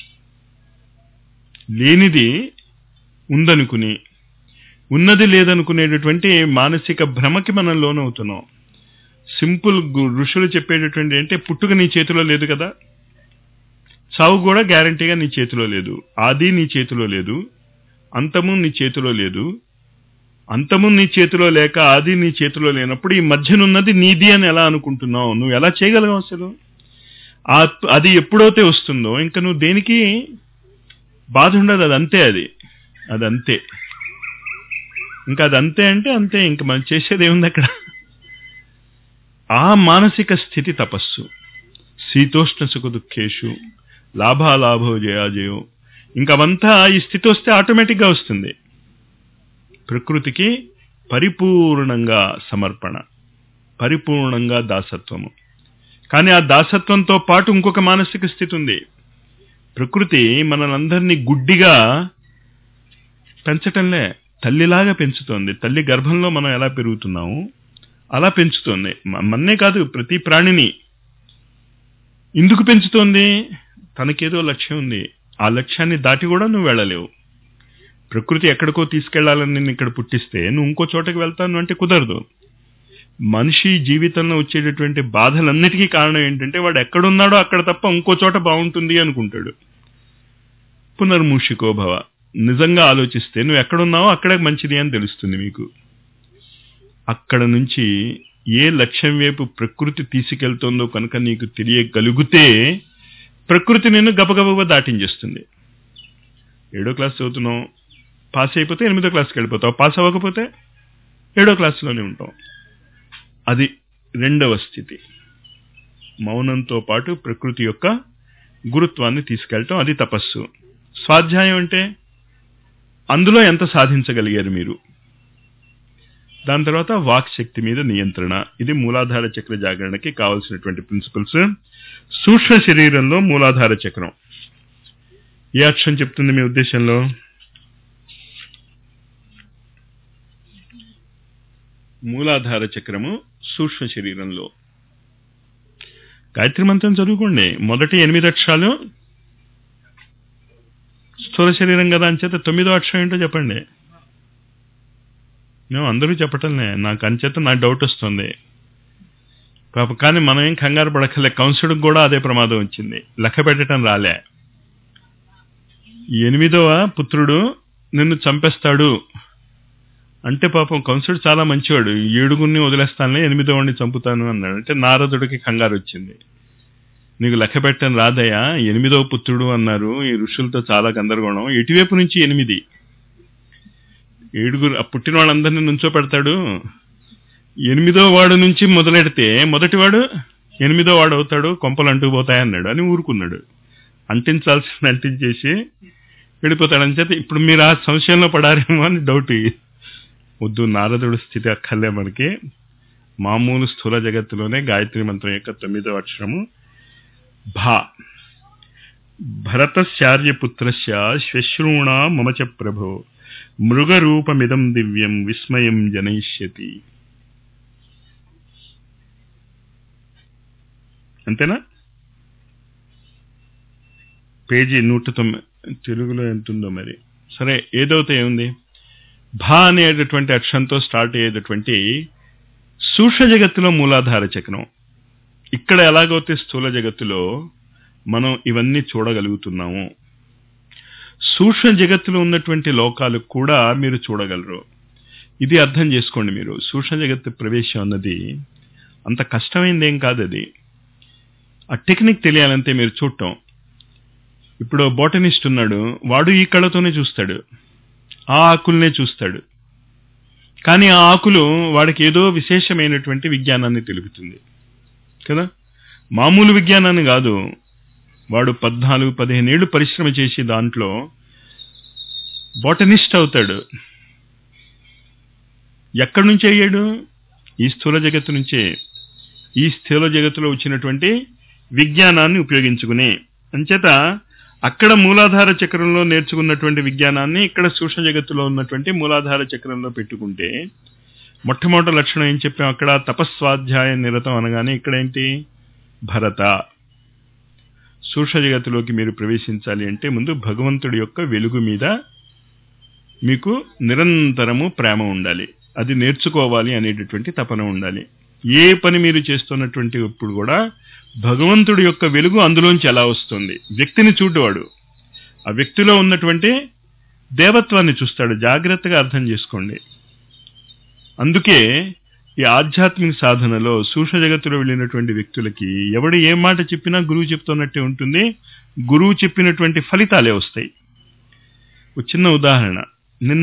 లేనిది ఉందనుకుని ఉన్నది లేదనుకునేటటువంటి మానసిక భ్రమకి మనం లోనవుతున్నాం. సింపుల్ ఋషులు చెప్పేటటువంటి అంటే పుట్టుక నీ చేతిలో లేదు కదా, చావు కూడా గ్యారంటీగా నీ చేతిలో లేదు. ఆది నీ చేతిలో లేదు, అంతము నీ చేతిలో లేదు. అంతము నీ చేతిలో లేక ఆది నీ చేతిలో లేనప్పుడు ఈ మధ్యనున్నది నీది అని ఎలా అనుకుంటున్నావు? నువ్వు ఎలా చేయగలవు అసలు? అది ఎప్పుడైతే వస్తుందో ఇంకా నువ్వు దేనికి బాధ ఉండదు. అది అంతే, అది అది అంతే. ఇంకా అది అంతే అంటే అంతే, ఇంకా మనం చేసేది ఏముంది అక్కడ? ఆ మానసిక స్థితి తపస్సు. శీతోష్ణ సుఖ దుఃఖేషు లాభాలాభో జయాజయో. ఇంకా అవంతా ఈ స్థితి వస్తే ఆటోమేటిక్గా వస్తుంది. ప్రకృతికి పరిపూర్ణంగా సమర్పణ, పరిపూర్ణంగా దాసత్వము. కానీ ఆ దాసత్వంతో పాటు ఇంకొక మానసిక స్థితి ఉంది. ప్రకృతి మనందరినీ గుడ్డిగా పెంచటంలే, తల్లిలాగా పెంచుతోంది. తల్లి గర్భంలో మనం ఎలా పెరుగుతున్నాము అలా పెంచుతోంది. మన్నే కాదు, ప్రతి ప్రాణిని. ఎందుకు పెంచుతోంది? తనకేదో లక్ష్యం ఉంది. ఆ లక్ష్యాన్ని దాటి కూడా నువ్వు వెళ్ళలేవు. ప్రకృతి ఎక్కడికో తీసుకెళ్లాలని నిన్ను ఇక్కడ పుట్టిస్తే నువ్వు ఇంకో చోటకి వెళ్తాను అంటే కుదరదు. మనిషి జీవితంలో వచ్చేటటువంటి బాధలన్నిటికీ కారణం ఏంటంటే వాడు ఎక్కడున్నాడో అక్కడ తప్ప ఇంకో చోట బాగుంటుంది అనుకుంటాడు. పునర్మూషికో భవ. నిజంగా ఆలోచిస్తే నువ్వు ఎక్కడున్నావో అక్కడే మంచిది అని తెలుస్తుంది మీకు. అక్కడ నుంచి ఏ లక్ష్యం వైపు ప్రకృతి తీసుకెళ్తుందో కనుక నీకు తెలియగలిగితే ప్రకృతి నిన్ను గబగబగా దాటించేస్తుంది. ఏడో క్లాస్ చదువుతున్నావు, పాస్ అయిపోతే ఎనిమిదో క్లాస్కి వెళ్ళిపోతావు, పాస్ అవ్వకపోతే ఏడో క్లాస్లోనే ఉంటావు. అది రెండవ స్థితి. మౌనంతో పాటు ప్రకృతి యొక్క గురుత్వాన్ని తీసుకెళ్ళటం, అది తపస్సు. స్వాధ్యాయం అంటే అందులో ఎంత సాధించగలిగారు మీరు. దాని తర్వాత వాక్ శక్తి మీద నియంత్రణ. ఇది మూలాధార చక్ర జాగరణకి కావాల్సినటువంటి ప్రిన్సిపల్స్. సూక్ష్మ శరీరంలో మూలాధార చక్రం ఏ అక్షరం చెప్తుంది మీ ఉద్దేశంలో? మూలాధార చక్రము సూక్ష్మ శరీరంలో. గాయత్రి మంత్రం చదువుకోండి. మొదటి ఎనిమిది అక్షరాలు స్థూల శరీరం కదా అంచేత తొమ్మిదో అక్షరం ఏంటో చెప్పండి. మేము అందరూ చెప్పటంలే, నాకు అంచేత నాకు డౌట్ వస్తుంది పాప. కానీ మనం ఏం కంగారు పడకలే, కంసుడికి కూడా అదే ప్రమాదం వచ్చింది, లెక్క పెట్టడం రాలే. ఎనిమిదవ పుత్రుడు నిన్ను చంపేస్తాడు అంటే పాపం కంసుడు చాలా మంచివాడు, ఏడుగురిని వదిలేస్తానులే ఎనిమిదోవాడిని చంపుతాను అన్నాడు. అంటే నారదుడికి కంగారు వచ్చింది, నీకు లెక్క పెట్టడం రాదయ్యా, ఎనిమిదవ పుత్రుడు అన్నారు, ఈ ఋషులతో చాలా గందరగోళం, ఎటువైపు నుంచి ఎనిమిది, ఏడుగురు పుట్టిన వాళ్ళందరినీ నుంచో పెడతాడు, ఎనిమిదో వాడు నుంచి మొదలెడితే మొదటివాడు ఎనిమిదో వాడు అవుతాడు, కొంపలు అంటూ పోతాయన్నాడు అని ఊరుకున్నాడు. అంటించాల్సిన అంటించేసి వెళ్ళిపోతాడని చేత ఇప్పుడు మీరు ఆ సంశయంలో పడారేమో అని డౌట్. వద్దు, నారదుడు స్థితి అక్కర్లే మనకి. మామూలు స్థూల జగత్తులోనే గాయత్రి మంత్రం యొక్క తొమ్మిదో అక్షరము భా. భరతశార్యపుత్రస్య శ్వశ్రూణా మమ చ ప్రభో మృగరూపమిదం దివ్యం విస్మయం జనయిష్యతి. అంతేనా? పేజీ నూట తొమ్మిది తెలుగులో ఎంతుందో మరి. సరే, ఏదైతే ఏముంది, భా అనేటటువంటి అక్షరంతో స్టార్ట్ అయ్యేటటువంటి సూక్ష్మ జగత్తులో మూలాధార చక్రం. ఇక్కడ ఎలాగైతే స్థూల జగత్తులో మనం ఇవన్నీ చూడగలుగుతున్నాము, సూక్ష్మ జగత్తులో ఉన్నటువంటి లోకాలు కూడా మీరు చూడగలరు. ఇది అర్థం చేసుకోండి మీరు. సూక్ష్మ జగత్తు ప్రవేశం అన్నది అంత కష్టమైంది ఏం కాదు. అది ఆ టెక్నిక్ తెలియాలంటే మీరు చూడటం. ఇప్పుడు బోటనిస్ట్ ఉన్నాడు, వాడు ఈ కళ్ళతోనే చూస్తాడు, ఆ ఆకుల్నే చూస్తాడు, కానీ ఆ ఆకులు వాడికి ఏదో విశేషమైనటువంటి విజ్ఞానాన్ని తెలుపుతుంది కదా. మామూలు విజ్ఞానాన్ని కాదు. వాడు పద్నాలుగు పదిహేను ఏళ్ళు పరిశ్రమ చేసి దాంట్లో బోటనిస్ట్ అవుతాడు. ఎక్కడి నుంచి అయ్యాడు? ఈ స్థూల జగత్తు నుంచే. ఈ స్థూల జగత్తులో వచ్చినటువంటి విజ్ఞానాన్ని ఉపయోగించుకుని, అంచేత అక్కడ మూలాధార చక్రంలో నేర్చుకున్నటువంటి విజ్ఞానాన్ని ఇక్కడ సూక్ష్మ జగత్తులో ఉన్నటువంటి మూలాధార చక్రంలో పెట్టుకుంటే, మొట్టమొదటి లక్షణం ఏం చెప్పాం అక్కడ? తపస్వాధ్యాయ నిరతం అనగానే ఇక్కడ ఏంటి? భరత. సూక్ష్మ జగత్తులోకి మీరు ప్రవేశించాలి అంటే ముందు భగవంతుడి యొక్క వెలుగు మీద మీకు నిరంతరము ప్రేమ ఉండాలి, అది నేర్చుకోవాలి అనేటటువంటి తపన ఉండాలి. ఏ పని మీరు చేస్తున్నటువంటి ఇప్పుడు కూడా భగవంతుడి యొక్క వెలుగు అందులోంచి ఎలా వస్తుంది? వ్యక్తిని చూడవాడు ఆ వ్యక్తిలో ఉన్నటువంటి దేవత్వాన్ని చూస్తాడు. జాగ్రత్తగా అర్థం చేసుకోండి. అందుకే ఈ ఆధ్యాత్మిక సాధనలో సూక్ష్మ జగత్తులో వెళ్ళినటువంటి వ్యక్తులకి ఎవడు ఏ మాట చెప్పినా గురువు చెప్తున్నట్టే ఉంటుంది, గురువు చెప్పినటువంటి ఫలితాలే వస్తాయి. ఒక చిన్న ఉదాహరణ, నిన్న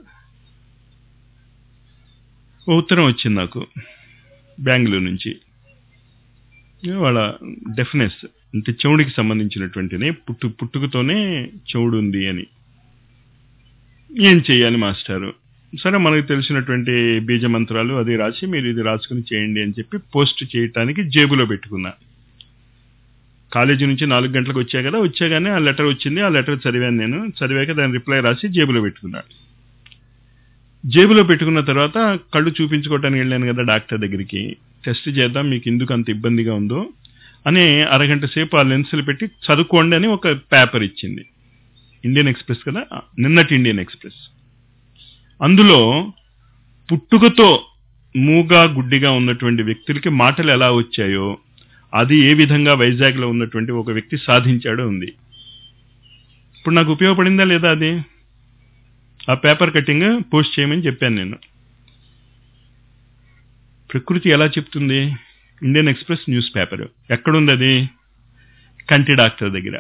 ఓ ఉత్తరం వచ్చింది నాకు బెంగళూరు నుంచి. వాళ్ళ డెఫ్నెస్ అంటే చెవుడికి సంబంధించినటువంటిది, పుట్టు పుట్టుకతోనే చెవుడు ఉంది అని. ఏం చెయ్యాలి మాస్టారు? సరే, మనకు తెలిసినటువంటి బీజ మంత్రాలు అది రాసి మీరు ఇది రాసుకుని చేయండి అని చెప్పి పోస్ట్ చేయటానికి జేబులో పెట్టుకున్నా. కాలేజీ నుంచి నాలుగు గంటలకు వచ్చా కదా, వచ్చాగానే ఆ లెటర్ వచ్చింది. ఆ లెటర్ చదివాను నేను. చదివాక దాని రిప్లై రాసి జేబులో పెట్టుకున్నా. జేబులో పెట్టుకున్న తర్వాత కళ్ళు చూపించుకోవటానికి వెళ్ళాను కదా డాక్టర్ దగ్గరికి. టెస్ట్ చేద్దాం మీకు ఎందుకు అంత ఇబ్బందిగా ఉందో అని అరగంట సేపు ఆ లెన్సులు పెట్టి చదువుకోండి అని ఒక పేపర్ ఇచ్చింది. ఇండియన్ ఎక్స్ప్రెస్ కదా, నిన్నటి ఇండియన్ ఎక్స్ప్రెస్. అందులో పుట్టుకతో మూగా గుడ్డిగా ఉన్నటువంటి వ్యక్తులకి మాటలు ఎలా వచ్చాయో అది ఏ విధంగా వైజాగ్లో ఉన్నటువంటి ఒక వ్యక్తి సాధించాడో ఉంది. ఇప్పుడు నాకు ఉపయోగపడిందా లేదా? అది ఆ పేపర్ కటింగ్ పోస్ట్ చేయమని చెప్పాను నేను. ప్రకృతి ఎలా చెప్తుంది? Indian Express newspaper. ఎక్కడుంది అది? కంటి డాక్టర్ దగ్గర.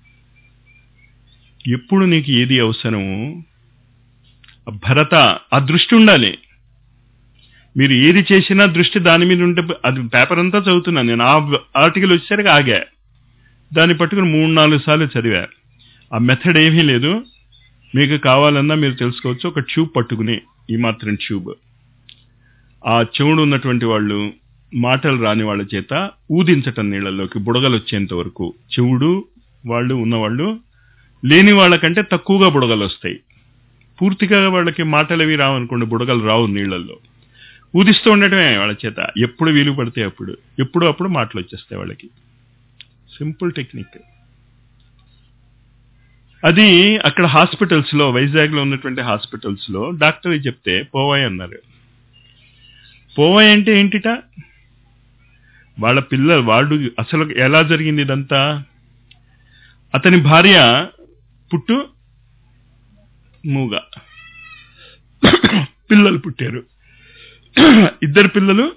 ఎప్పుడు నీకు ఏది అవసరమో భరత ఆ దృష్టి ఉండాలి. మీరు ఏది చేసినా దృష్టి దాని మీద ఉంటే, అది పేపర్ అంతా చదువుతున్నాను నేను. ఆ ఆర్టికల్ వచ్చేసరికి ఆగా, దాన్ని పట్టుకుని మూడు నాలుగు సార్లు చదివా. ఆ మెథడ్ ఏమీ లేదు, మీకు కావాలన్నా మీరు తెలుసుకోవచ్చు. ఒక ట్యూబ్ పట్టుకుని, ఈ మాత్రం ట్యూబ్, ఆ చెవుడు ఉన్నటువంటి వాళ్ళు మాటలు రాని వాళ్ళ చేత ఊదించటం నీళ్ళలోకి బుడగలు వచ్చేంత వరకు. చెవుడు వాళ్ళు ఉన్నవాళ్ళు లేని వాళ్ళకంటే తక్కువగా బుడగలు వస్తాయి. పూర్తిగా వాళ్ళకి మాటలు అవి రావనుకోండి, బుడగలు రావు నీళ్లలో. ఊదిస్తూ ఉండటమే వాళ్ళ చేత, ఎప్పుడు వీలు పడితే అప్పుడు, ఎప్పుడు అప్పుడు మాటలు వచ్చేస్తాయి వాళ్ళకి. సింపుల్ టెక్నిక్ అది. అక్కడ హాస్పిటల్స్ లో, వైజాగ్ లో ఉన్నటువంటి హాస్పిటల్స్ లో డాక్టర్ చెప్తే పోవాయి అన్నారు. పోవాయి అంటే ఏంటిట? వాళ్ళ పిల్లలు, వాడు అసలు ఎలా జరిగింది ఇదంతా? అతని భార్య పుట్టు మూగ, పిల్లలు పుట్టారు, ఇద్దరు పిల్లలు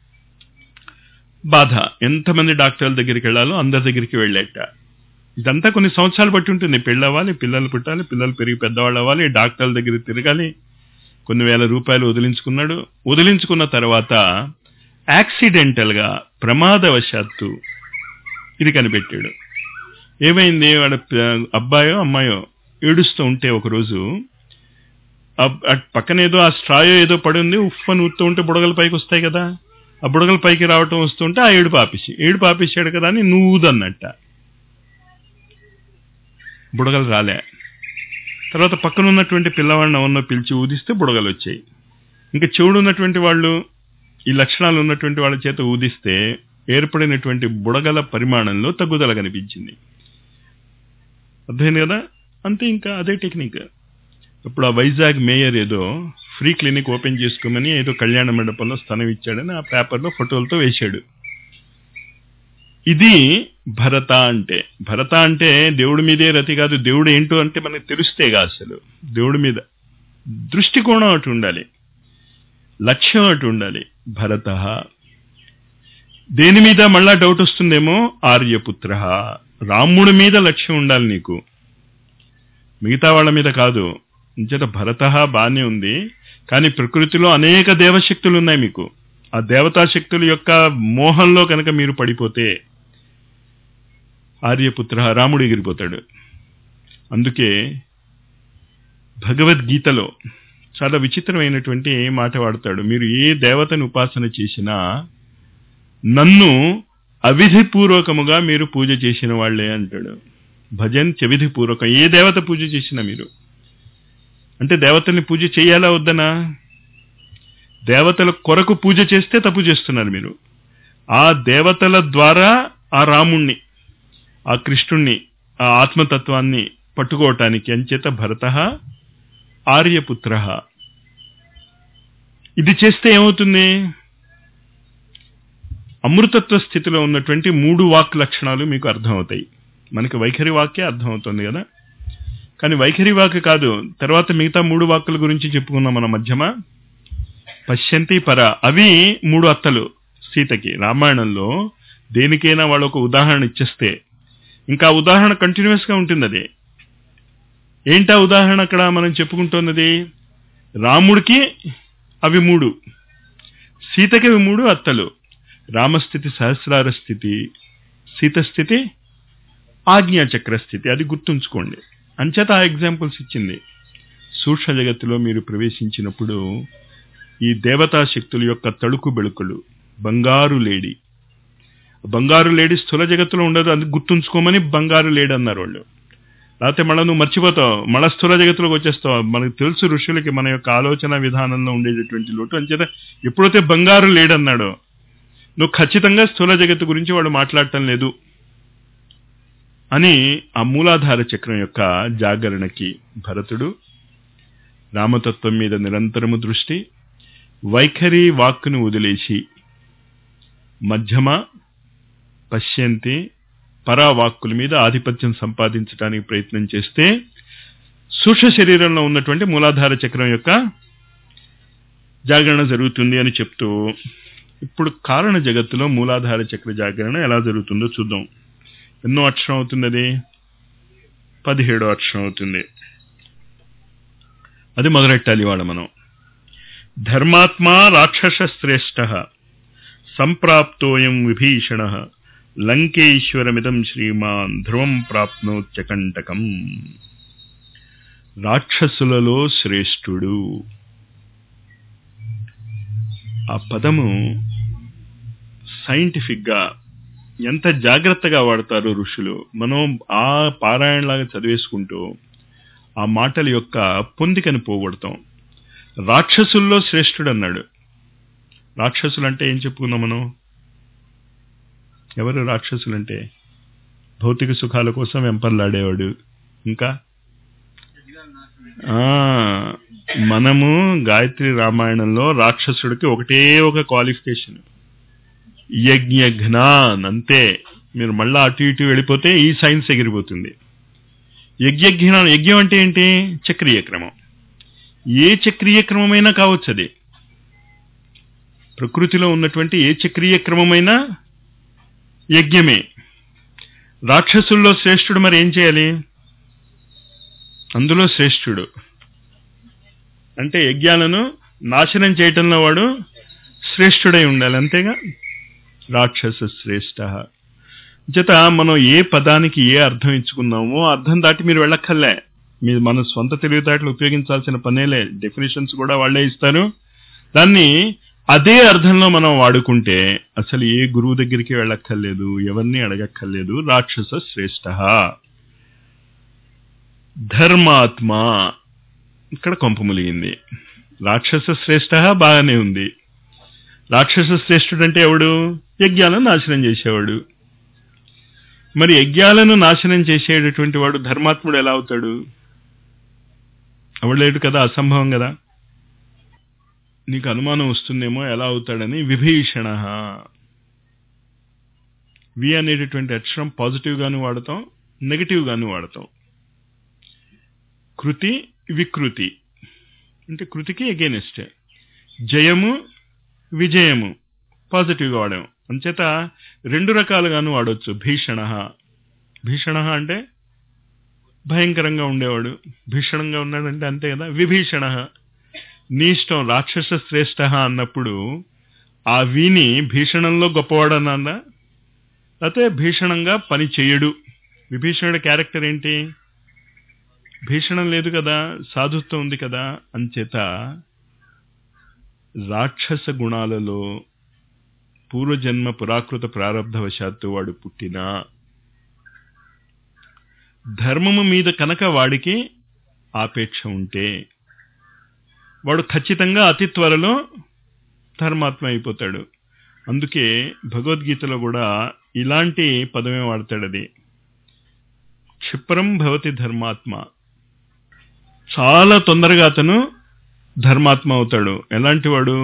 బాధ. ఎంతమంది డాక్టర్ల దగ్గరికి వెళ్ళాలో అందరి దగ్గరికి వెళ్ళేట. ఇదంతా కొన్ని సంవత్సరాలు బట్టి ఉంటుంది. పెళ్ళి అవ్వాలి, పిల్లలు పుట్టాలి, పిల్లలు పెరిగి పెద్దవాళ్ళు అవ్వాలి, డాక్టర్ల దగ్గరికి తిరగాలి. కొన్ని వేల రూపాయలు వదిలించుకున్నాడు. వదిలించుకున్న తర్వాత యాక్సిడెంటల్ గా, ప్రమాదవశాత్తు ఇది కనిపెట్టాడు. ఏమైంది? వాడు అబ్బాయో అమ్మాయో ఏడుస్తూ ఉంటే ఒకరోజు పక్కనేదో ఆ స్ట్రాయో ఏదో పడి ఉంది, ఉఫ్ అని ఊస్తూ ఉంటే బుడగల పైకి వస్తాయి కదా, ఆ బుడగల పైకి రావటం వస్తుంటే ఆ ఏడుపు ఆపేసి, ఏడుపు ఆపేసాడు కదా అని నువ్వుదన్నట్ట. బుడగలు రాలే. తర్వాత పక్కన ఉన్నటువంటి పిల్లవాడిని ఎవరినో పిలిచి ఊదిస్తే బుడగలు వచ్చాయి. ఇంకా చెవుడు ఉన్నటువంటి వాళ్ళు, ఈ లక్షణాలు ఉన్నటువంటి వాళ్ళ చేత ఊదిస్తే ఏర్పడినటువంటి బుడగల పరిమాణంలో తగ్గుదల కనిపించింది. అర్థమైంది కదా? అంతే, ఇంకా అదే టెక్నిక్. ఇప్పుడు ఆ వైజాగ్ మేయర్ ఏదో ఫ్రీ క్లినిక్ ఓపెన్ చేసుకోమని ఏదో కళ్యాణ మండపంలో స్థలం ఇచ్చాడని ఆ పేపర్లో ఫోటోలతో వేశాడు. ఇది భరత అంటే. భరత అంటే దేవుడి మీదే రతి కాదు. దేవుడు ఏంటో అంటే మనకు తెలుస్తేగా అసలు. దేవుడి మీద దృష్టికోణం అటు ఉండాలి, లక్ష్యం అటు ఉండాలి. భరత. దేని మీద మళ్ళా డౌట్ వస్తుందేమో, ఆర్యపుత్ర, రాముడి మీద లక్ష్యం ఉండాలి నీకు, మిగతా వాళ్ళ మీద కాదు. ఇంచేత భరత బానే ఉంది, కానీ ప్రకృతిలో అనేక దేవశక్తులు ఉన్నాయి మీకు. ఆ దేవతాశక్తుల యొక్క మోహంలో కనుక మీరు పడిపోతే ఆర్యపుత్ర, రాముడు ఎగిరిపోతాడు. అందుకే భగవద్గీతలో చాలా విచిత్రమైనటువంటి మాట వాడతాడు. మీరు ఏ దేవతను ఉపాసన చేసినా నన్ను అవిధిపూర్వకముగా మీరు పూజ చేసిన వాళ్లే అంటాడు. భజన్ విధిపూర్వకం. ఏ దేవత పూజ చేసినా మీరు అంటే దేవతల్ని పూజ చేయాలా వద్దనా? దేవతల కొరకు పూజ చేస్తే తప్పు చేస్తున్నారు మీరు. ఆ దేవతల ద్వారా ఆ రాముణ్ణి, ఆ కృష్ణుణ్ణి, ఆ ఆత్మతత్వాన్ని పట్టుకోవటానికి. అంచేత భరత ఆర్యపుత్ర. ఇది చేస్తే ఏమవుతుంది? అమృతత్వ స్థితిలో ఉన్నటువంటి మూడు వాక్ లక్షణాలు మీకు అర్థమవుతాయి. మనకి వైఖరి వాక్యే అర్థమవుతుంది కదా, కానీ వైఖరి వాక్ కాదు. తర్వాత మిగతా మూడు వాక్కుల గురించి చెప్పుకున్నాం మన మధ్యమ. పశ్యంతి పర, అవి మూడు అత్తలు సీతకి. రామాయణంలో దేనికైనా వాళ్ళు ఒక ఉదాహరణ ఇచ్చేస్తే ఇంకా ఉదాహరణ కంటిన్యూస్ గా ఉంటుంది. అది ఏంటా ఉదాహరణ? అక్కడ మనం చెప్పుకుంటున్నది రాముడికి అవి మూడు, సీతకి అవి మూడు అత్తలు. రామస్థితి సహస్రార స్థితి, సీత స్థితి ఆజ్ఞాచక్ర స్థితి. అది గుర్తుంచుకోండి. అంచేత ఆ ఎగ్జాంపుల్స్ ఇచ్చింది. సూక్ష్మ జగత్తులో మీరు ప్రవేశించినప్పుడు ఈ దేవతా శక్తుల యొక్క తడుకు బెళుకులు, బంగారు లేడి. బంగారు లేడి స్థూల జగత్తులో ఉండదు, అది గుర్తుంచుకోమని బంగారు లేడి అన్నారు వాళ్ళు. లేకపోతే మళ్ళీ నువ్వు మర్చిపోతావు, మళ్ళా స్థూల జగత్తులోకి వచ్చేస్తావు. మనకు తెలుసు ఋషులకి మన యొక్క ఆలోచన విధానంలో ఉండేటటువంటి లోటు. అంచేత ఎప్పుడైతే బంగారు లేడన్నాడో నువ్వు ఖచ్చితంగా స్థూల జగత్తు గురించి వాడు మాట్లాడటం లేదు అని ఆ మూలాధార చక్రం యొక్క జాగరణకి భరతుడు రామతత్వం మీద నిరంతరము దృష్టి, వైఖరి వాక్కును వదిలేసి మధ్యమ పశ్యంతి పరావాక్కుల మీద ఆధిపత్యం సంపాదించడానికి ప్రయత్నం చేస్తే సూక్ష్మ శరీరంలో ఉన్నటువంటి మూలాధార చక్రం యొక్క జాగరణ జరుగుతుంది అని చెప్తూ, ఇప్పుడు కారణ జగత్తులో మూలాధార చక్ర జాగరణ ఎలా జరుగుతుందో చూద్దాం. ఎన్నో అక్షరం అవుతుంది అది? పదిహేడో అక్షరం అవుతుంది. అది మొదలెట్టాలి ఇవాళ మనం. ధర్మాత్మా రాక్షస శ్రేష్ఠ సంప్రాప్తోయం విభీషణ లంకేశ్వరమిదం శ్రీమాన్ ధ్రువం ప్రాప్నోత్యకంటకం. రాక్షసులలో శ్రేష్ఠుడు. ఆ పదము సైంటిఫిక్ గా ఎంత జాగ్రత్తగా వాడతారు ఋషులు. మనం ఆ పారాయణలాగా చదివేసుకుంటూ ఆ మాటల యొక్క పొందికని పోగొడతాం. రాక్షసుల్లో శ్రేష్ఠుడు అన్నాడు. రాక్షసులు అంటే ఏం చెప్పుకున్నాం మనం? ఎవరు రాక్షసులంటే? భౌతిక సుఖాల కోసం వెంపర్లాడేవాడు. ఇంకా ఆ మనము గాయత్రి రామాయణంలో రాక్షసుడికి ఒకటే ఒక క్వాలిఫికేషన్, యజ్ఞఘ్నాన్. అంతే. మీరు మళ్ళా అటు ఇటు వెళ్ళిపోతే ఈ సైన్స్ ఎగిరిపోతుంది. యజ్ఞఘ్నాన్. యజ్ఞం అంటే ఏంటి? చక్రీయ క్రమం. ఏ చక్రీయ క్రమమైనా కావచ్చు. అది ప్రకృతిలో ఉన్నటువంటి ఏ చక్రీయ క్రమమైనా యజ్ఞమే. రాక్షసుల్లో శ్రేష్ఠుడు మరి ఏం చేయాలి? అందులో శ్రేష్ఠుడు అంటే యజ్ఞాలను నాశనం చేయటంలో వాడు శ్రేష్ఠుడై ఉండాలి. అంతేగా రాక్షస శ్రేష్ఠ. చేత మనం ఏ పదానికి ఏ అర్థం ఇచ్చుకున్నామో అర్థం దాటి మీరు వెళ్ళక్కర్లే. మీరు మన సొంత తెలివితేటలు ఉపయోగించాల్సిన పనేలే. డెఫినేషన్స్ కూడా వాళ్లే ఇస్తారు. దాన్ని అదే అర్థంలో మనం వాడుకుంటే అసలు ఏ గురువు దగ్గరికి వెళ్ళక్కర్లేదు, ఎవరిని అడగక్కర్లేదు. రాక్షస శ్రేష్ఠ. ధర్మాత్మ. ఇక్కడ కొంపములిగింది. రాక్షస శ్రేష్ఠ బాగానే ఉంది. రాక్షస శ్రేష్ఠుడు అంటే ఎవడు? యజ్ఞాలను నాశనం చేసేవాడు. మరి యజ్ఞాలను నాశనం చేసేటటువంటి వాడు ధర్మాత్ముడు ఎలా అవుతాడు? అవలేడు కదా, అసంభవం కదా. నీకు అనుమానం వస్తుందేమో ఎలా అవుతాడని. విభీషణ. వి అనేటటువంటి అక్షరం పాజిటివ్ గాను వాడతాం, నెగటివ్ గాను వాడతాం. కృతి వికృతి అంటే కృతికి ఎగెనిస్ట్. జయము విజయము పాజిటివ్గా వాడాం. అంచేత రెండు రకాలుగాను వాడవచ్చు. భీషణ. భీషణ అంటే భయంకరంగా ఉండేవాడు. భీషణంగా ఉన్నాడంటే అంతే కదా. విభీషణ. నీ ఇష్టం. రాక్షస శ్రేష్ఠ అన్నప్పుడు ఆ వీని భీషణంలో గొప్పవాడన్నా లేకపోతే భీషణంగా పని చెయ్యడు. విభీషణుడి క్యారెక్టర్ ఏంటి? భీషణం లేదు కదా, సాధుత్వం ఉంది కదా. అంచేత రాక్షస గుణాలలో పూర్వజన్మ పురాకృత ప్రారబ్ధవశాత్తు వాడు పుట్టినా ధర్మము మీద కనుక వాడికి ఆపేక్ష ఉంటే వాడు ఖచ్చితంగా అతి త్వరలో ధర్మాత్మ అయిపోతాడు. అందుకే భగవద్గీతలో కూడా ఇలాంటి పదమే వాడతాడు. అది క్షిప్రం భవతి ధర్మాత్మ. చాలా తొందరగా అతను ధర్మాత్మ అవుతాడు. ఎలాంటి వాడు?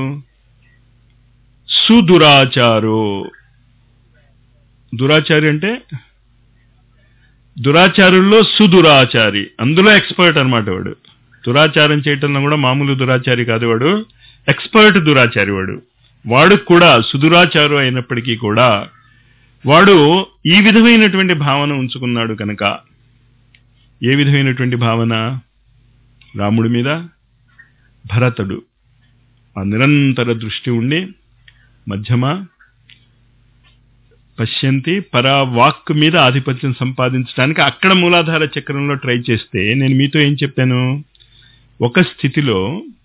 సుదురాచారో. దురాచారి అంటే దురాచారుల్లో సుదురాచారి, అందులో ఎక్స్పర్ట్ అనమాట వాడు. దురాచారం చేయటంలో కూడా మామూలు దురాచారి కాదు వాడు, ఎక్స్పర్ట్ దురాచారి వాడు. వాడు కూడా సుదురాచారు అయినప్పటికీ కూడా వాడు ఈ విధమైనటువంటి భావన ఉంచుకున్నాడు కనుక. ఏ విధమైనటువంటి భావన? రాముడి మీద భరతుడు ఆ నిరంతర దృష్టి ఉండి మధ్యమ పశ్యంతి పరా వాక్ మీద ఆధిపత్యం సంపాదించడానికి అక్కడ మూలాధార చక్రంలో ట్రై చేస్తే, నేను మీతో ఏం చెప్పాను? ఒక స్థితిలో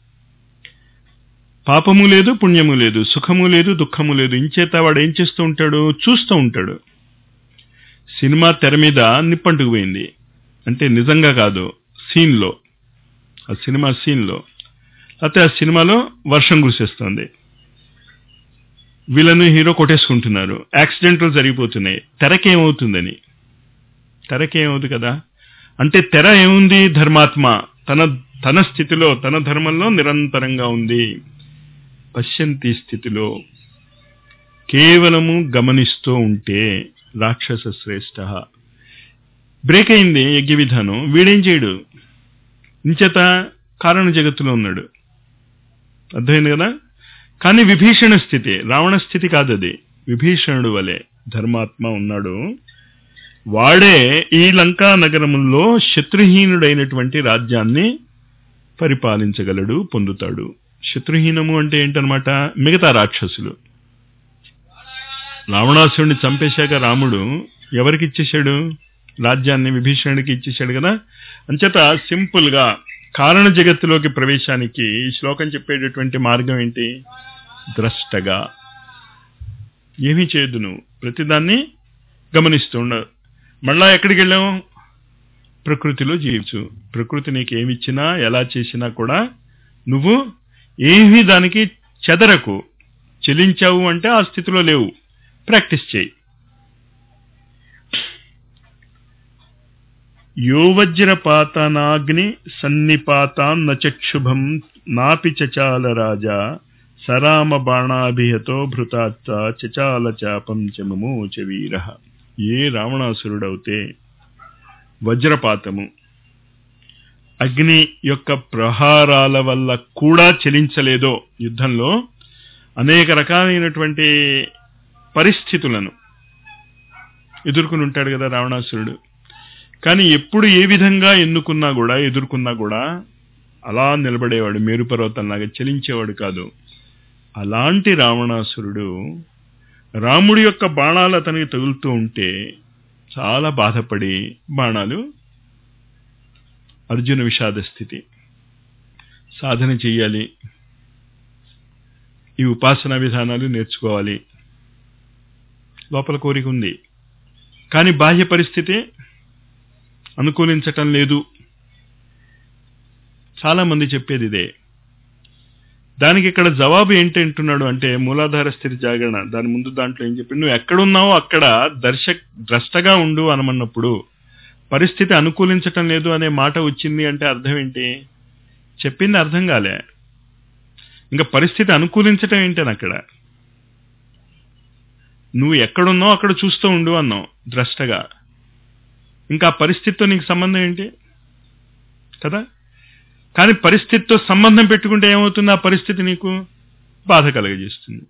పాపము లేదు, పుణ్యము లేదు, సుఖము లేదు, దుఃఖము లేదు. ఇంచేత వాడు ఏం చేస్తూ ఉంటాడు? చూస్తూ ఉంటాడు. సినిమా తెర మీద నిప్పంటుకు పోయింది అంటే నిజంగా కాదు, సీన్లో, ఆ సినిమా సీన్లో. అయితే ఆ సినిమాలో వర్షం కురిసేస్తుంది, వీళ్ళను హీరో కొట్టేసుకుంటున్నారు, యాక్సిడెంట్లు జరిగిపోతున్నాయి. తెరకేమవుతుందని? తెరకేమవుతుంది కదా. అంటే తెర ఏముంది? ధర్మాత్మ తన తన స్థితిలో తన ధర్మంలో నిరంతరంగా ఉంది. పశ్యంతి స్థితిలో కేవలము గమనిస్తూ ఉంటే రాక్షస శ్రేష్ఠ. బ్రేక్ అయింది యజ్ఞ విధానం, వీడేం చేయడు. ఇంచేత కారణ జగత్తులో ఉన్నాడు. అర్థమైంది కదా. కానీ విభీషణ స్థితి, రావణ స్థితి కాదు అది. విభీషణుడు వలె ధర్మాత్మ ఉన్నాడు. వాడే ఈ లంకా నగరములో శత్రుహీనుడైనటువంటి రాజ్యాన్ని పరిపాలించగలడు, పొందుతాడు. శత్రుహీనము అంటే ఏంటనమాట? మిగతా రాక్షసులు. రావణాసురుడిని చంపేశాక రాముడు ఎవరికి ఇచ్చేశాడు? రాజ్యాన్ని విభీషణుడికి ఇచ్చేశాడు కదా. అంచేత సింపుల్ గా కారణ జగత్తులోకి ప్రవేశానికి ఈ శ్లోకం చెప్పేటటువంటి మార్గం ఏంటి? ద్రష్టగా. ఏమీ చేయొద్దు, నువ్వు ప్రతిదాన్ని గమనిస్తూ ఉండవు. మళ్ళా ఎక్కడికి వెళ్ళావు? ప్రకృతిలో జీవించు. ప్రకృతి నీకు ఏమిచ్చినా ఎలా చేసినా కూడా నువ్వు ఏమీ దానికి చెదరకు. చెలించావు అంటే ఆ స్థితిలో లేవు, ప్రాక్టీస్ చేయి. యో వజ్రపాతనాగ్ని సన్నిపాతాన్న చక్షుభం నాపి చచాల రాజా సరామ బాణాభిహతో భృతాత్త చచాల చాపం చమమోచ వీర. ఏ రావణాసురుడవుతే వజ్రపాతము అగ్ని యొక్క ప్రహారాల వల్ల కూడా చెలించలేదో, యుద్ధంలో అనేక రకాలైనటువంటి పరిస్థితులను ఎదుర్కొని ఉంటాడు కదా రావణాసురుడు. కానీ ఎప్పుడు ఏ విధంగా ఎన్నుకున్నా కూడా ఎదుర్కొన్నా కూడా అలా నిలబడేవాడు, మేరు పర్వతంలాగా చెలించేవాడు కాదు. అలాంటి రావణాసురుడు రాముడి యొక్క బాణాలు అతనికి తగులుతూ ఉంటే చాలా బాధపడి బాణాలు, అర్జున విషాద స్థితి, సాధన చెయ్యాలి, ఈ ఉపాసనా విధానాలు నేర్చుకోవాలి, లోపల కోరిక ఉంది. కానీ బాహ్య పరిస్థితి అనుకూలించటం లేదు. చాలా మంది చెప్పేది ఇదే. దానికి ఇక్కడ జవాబు ఏంటి అంటున్నాడు అంటే మూలాధార స్థితి జాగరణ. దాని ముందు దాంట్లో ఏం చెప్పి, నువ్వు ఎక్కడున్నావో అక్కడ దర్శ ద్రష్టగా ఉండు అనమన్నప్పుడు పరిస్థితి అనుకూలించటం లేదు అనే మాట వచ్చింది అంటే అర్థం ఏంటి? చెప్పింది అర్థం కాలే. ఇంకా పరిస్థితి అనుకూలించటం ఏంటని అక్కడ నువ్వు ఎక్కడున్నావు అక్కడ చూస్తూ ఉండు అన్నావు ద్రష్టగా. ఇంకా ఆ పరిస్థితితో నీకు సంబంధం ఏంటి కదా? కానీ పరిస్థితితో సంబంధం పెట్టుకుంటే ఏమవుతుంది? ఆ పరిస్థితి నీకు బాధ కలగజేస్తుంది.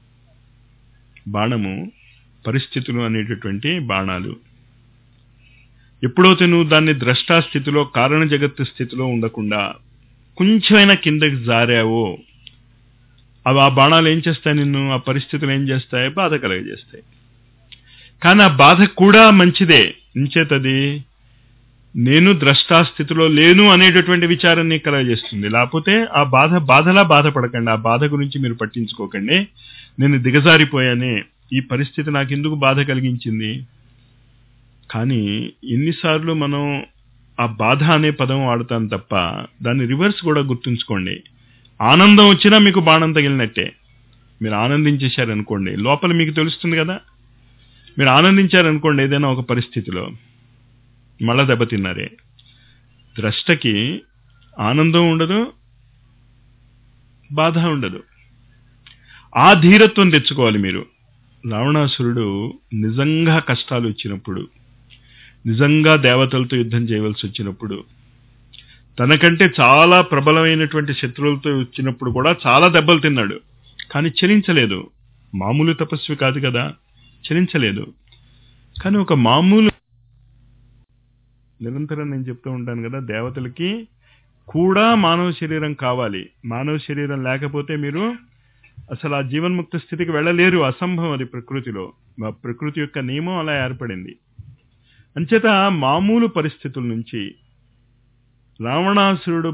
బాణము పరిస్థితులు అనేటటువంటి బాణాలు. ఎప్పుడైతే నువ్వు దాన్ని ద్రష్టా స్థితిలో, కారణ జగత్తు స్థితిలో ఉండకుండా కొంచెమైనా కిందకి జారావో, అవి ఆ బాణాలు ఏం చేస్తాయి? నిన్ను ఆ పరిస్థితులు ఏం చేస్తాయి? బాధ కలగజేస్తాయి. కానీ ఆ బాధ కూడా మంచిదే. ఇంచేతది నేను ద్రష్టా స్థితిలో లేను అనేటటువంటి విచారం నీకు కలగజేస్తుంది. లేకపోతే ఆ బాధ బాధలా బాధపడకండి, ఆ బాధ గురించి మీరు పట్టించుకోకండి. నేను దిగజారిపోయానే, ఈ పరిస్థితి నాకు ఎందుకు బాధ కలిగించింది. కానీ ఎన్నిసార్లు మనం ఆ బాధ అనే పదం వాడతాం తప్ప దాన్ని రివర్స్ కూడా గుర్తుంచుకోండి. ఆనందం వచ్చినా మీకు బాణం తగిలినట్టే. మీరు ఆనందించేశారనుకోండి, లోపల మీకు తెలుస్తుంది కదా. మీరు ఆనందించారనుకోండి ఏదైనా ఒక పరిస్థితిలో, మళ్ళా దెబ్బతిన్నారే. ద్రష్టకి ఆనందం ఉండదు, బాధ ఉండదు. ఆ ధీరత్వం తెచ్చుకోవాలి మీరు. రావణాసురుడు నిజంగా కష్టాలు వచ్చినప్పుడు, నిజంగా దేవతలతో యుద్ధం చేయవలసి వచ్చినప్పుడు, తనకంటే చాలా ప్రబలమైనటువంటి శత్రువులతో వచ్చినప్పుడు కూడా చాలా దెబ్బలు తిన్నాడు. కానీ చలించలేదు. మామూలు తపస్వి కాదు కదా, చలించలేదు. కానీ ఒక మామూలు, నిరంతరం నేను చెప్తూ ఉంటాను కదా, దేవతలకి కూడా మానవ శరీరం కావాలి. మానవ శరీరం లేకపోతే మీరు అసలు ఆ జీవన్ముక్త స్థితికి వెళ్ళలేరు. అసంభవం అది ప్రకృతిలో. ప్రకృతి యొక్క నియమం అలా ఏర్పడింది. అంచేత మామూలు పరిస్థితుల నుంచి రావణాసురుడు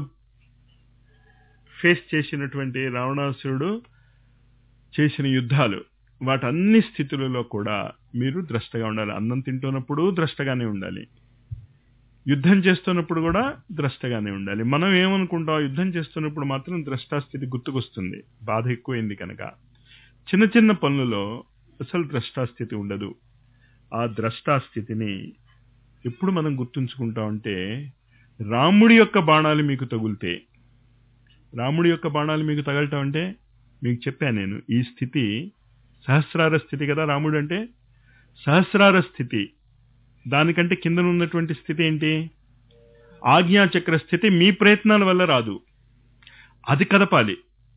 ఫేస్ చేసినటువంటి, రావణాసురుడు చేసిన యుద్ధాలు, వాటన్ని స్థితులలో కూడా మీరు ద్రష్టగా ఉండాలి. అన్నం తింటున్నప్పుడు ద్రష్టగానే ఉండాలి, యుద్ధం చేస్తున్నప్పుడు కూడా ద్రష్టగానే ఉండాలి. మనం ఏమనుకుంటాం, యుద్ధం చేస్తున్నప్పుడు మాత్రం ద్రష్టాస్థితి గుర్తుకొస్తుంది, బాధ ఎక్కువైంది కనుక. చిన్న చిన్న పనులలో అసలు ద్రష్టాస్థితి ఉండదు. ఆ ద్రష్టాస్థితిని ఎప్పుడు మనం గుర్తుంచుకుంటాం అంటే, రాముడి యొక్క బాణాలు మీకు తగులితే, రాముడి యొక్క బాణాలు మీకు తగలటం అంటే మీకు చెప్పాను నేను, ఈ స్థితి సహస్రార స్థితి కదా. రాముడు అంటే సహస్రార స్థితి. దానికంటే కింద ఉన్నటువంటి స్థితి ఏంటి? ఆజ్ఞాచక్ర స్థితి. మీ ప్రయత్నాల వల్ల రాదు, అది కదపాలి.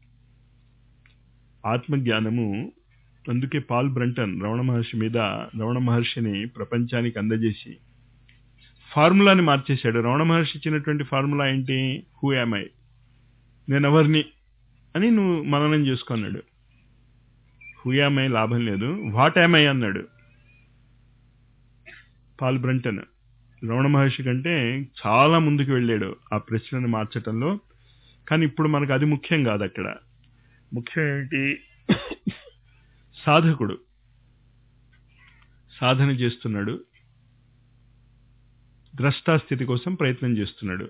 ఆత్మజ్ఞానము. అందుకే పాల్ బ్రంటన్ రమణ మహర్షి మీద, రమణ మహర్షిని ప్రపంచానికి అందజేసి ఫార్ములాని మార్చేశాడు. రమణ మహర్షి ఇచ్చినటువంటి ఫార్ములా ఏంటి? హూ యామ్ ఐ, నేను ఎవరిని అని నువ్వు మననం చేసుకున్నాడు. హూ యామ్ ఐ లాభం లేదు, వాట్ యామ్ ఐ అన్నాడు పాల్ బ్రంటన్. రమణ మహర్షి కంటే చాలా ముందుకు వెళ్ళాడు ఆ ప్రశ్నను మార్చటంలో. కానీ ఇప్పుడు మనకు అది ముఖ్యం కాదు. అక్కడ ముఖ్యం ఏంటి? సాధకుడు సాధన చేస్తున్నాడు, ద్రష్టాస్థితి కోసం ప్రయత్నం చేస్తున్నాడు.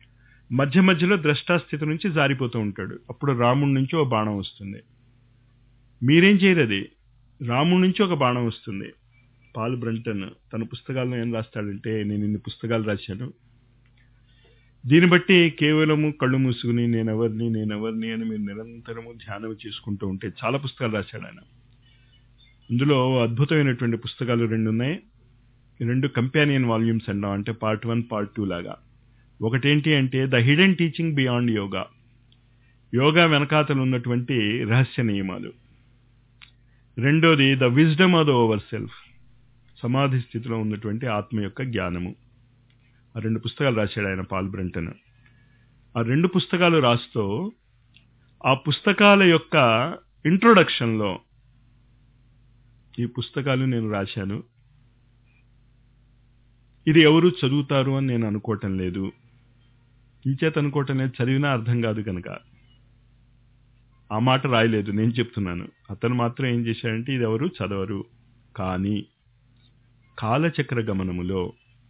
మధ్య మధ్యలో ద్రష్టాస్థితి నుంచి జారిపోతూ ఉంటాడు. అప్పుడు రాముడి నుంచి ఓ బాణం వస్తుంది. మీరేం చేయరు. అది రాముడి నుంచి ఒక బాణం వస్తుంది. పాల్ బ్రంటన్ తన పుస్తకాలను ఏం రాస్తాడంటే, నేను ఇన్ని పుస్తకాలు రాశాను, దీన్ని బట్టి కేవలము కళ్ళు మూసుకుని నేనెవరిని నేనెవరిని అని మీరు నిరంతరము ధ్యానం చేసుకుంటూ ఉంటే, చాలా పుస్తకాలు రాశాడు ఆయన. ఇందులో అద్భుతమైనటువంటి పుస్తకాలు రెండు ఉన్నాయి. రెండు కంపానియన్ వాల్యూమ్స్ అన్నాం, అంటే పార్ట్ వన్ పార్ట్ టూ లాగా. ఒకటేంటి అంటే the hidden teaching beyond yoga, యోగా వెనకాతలు ఉన్నటువంటి రహస్య నియమాలు. రెండోది the wisdom of the overself, సమాధి స్థితిలో ఉన్నటువంటి ఆత్మ యొక్క జ్ఞానము. ఆ రెండు పుస్తకాలు రాశాడు ఆయన, పాల్ బ్రంటన్. ఆ రెండు పుస్తకాలు రాస్తూ ఆ పుస్తకాల యొక్క ఇంట్రొడక్షన్లో, ఈ పుస్తకాలు నేను రాశాను, ఇది ఎవరు చదువుతారు అని నేను అనుకోవటం లేదు, ఇంచేత అనుకోవటం లేదు, చదివినా అర్థం కాదు కనుక ఆ మాట రాయలేదు, నేను చెప్తున్నాను. అతను మాత్రం ఏం చేశాడంటే, ఇది ఎవరు చదవరు, కానీ కాలచక్ర గమనములో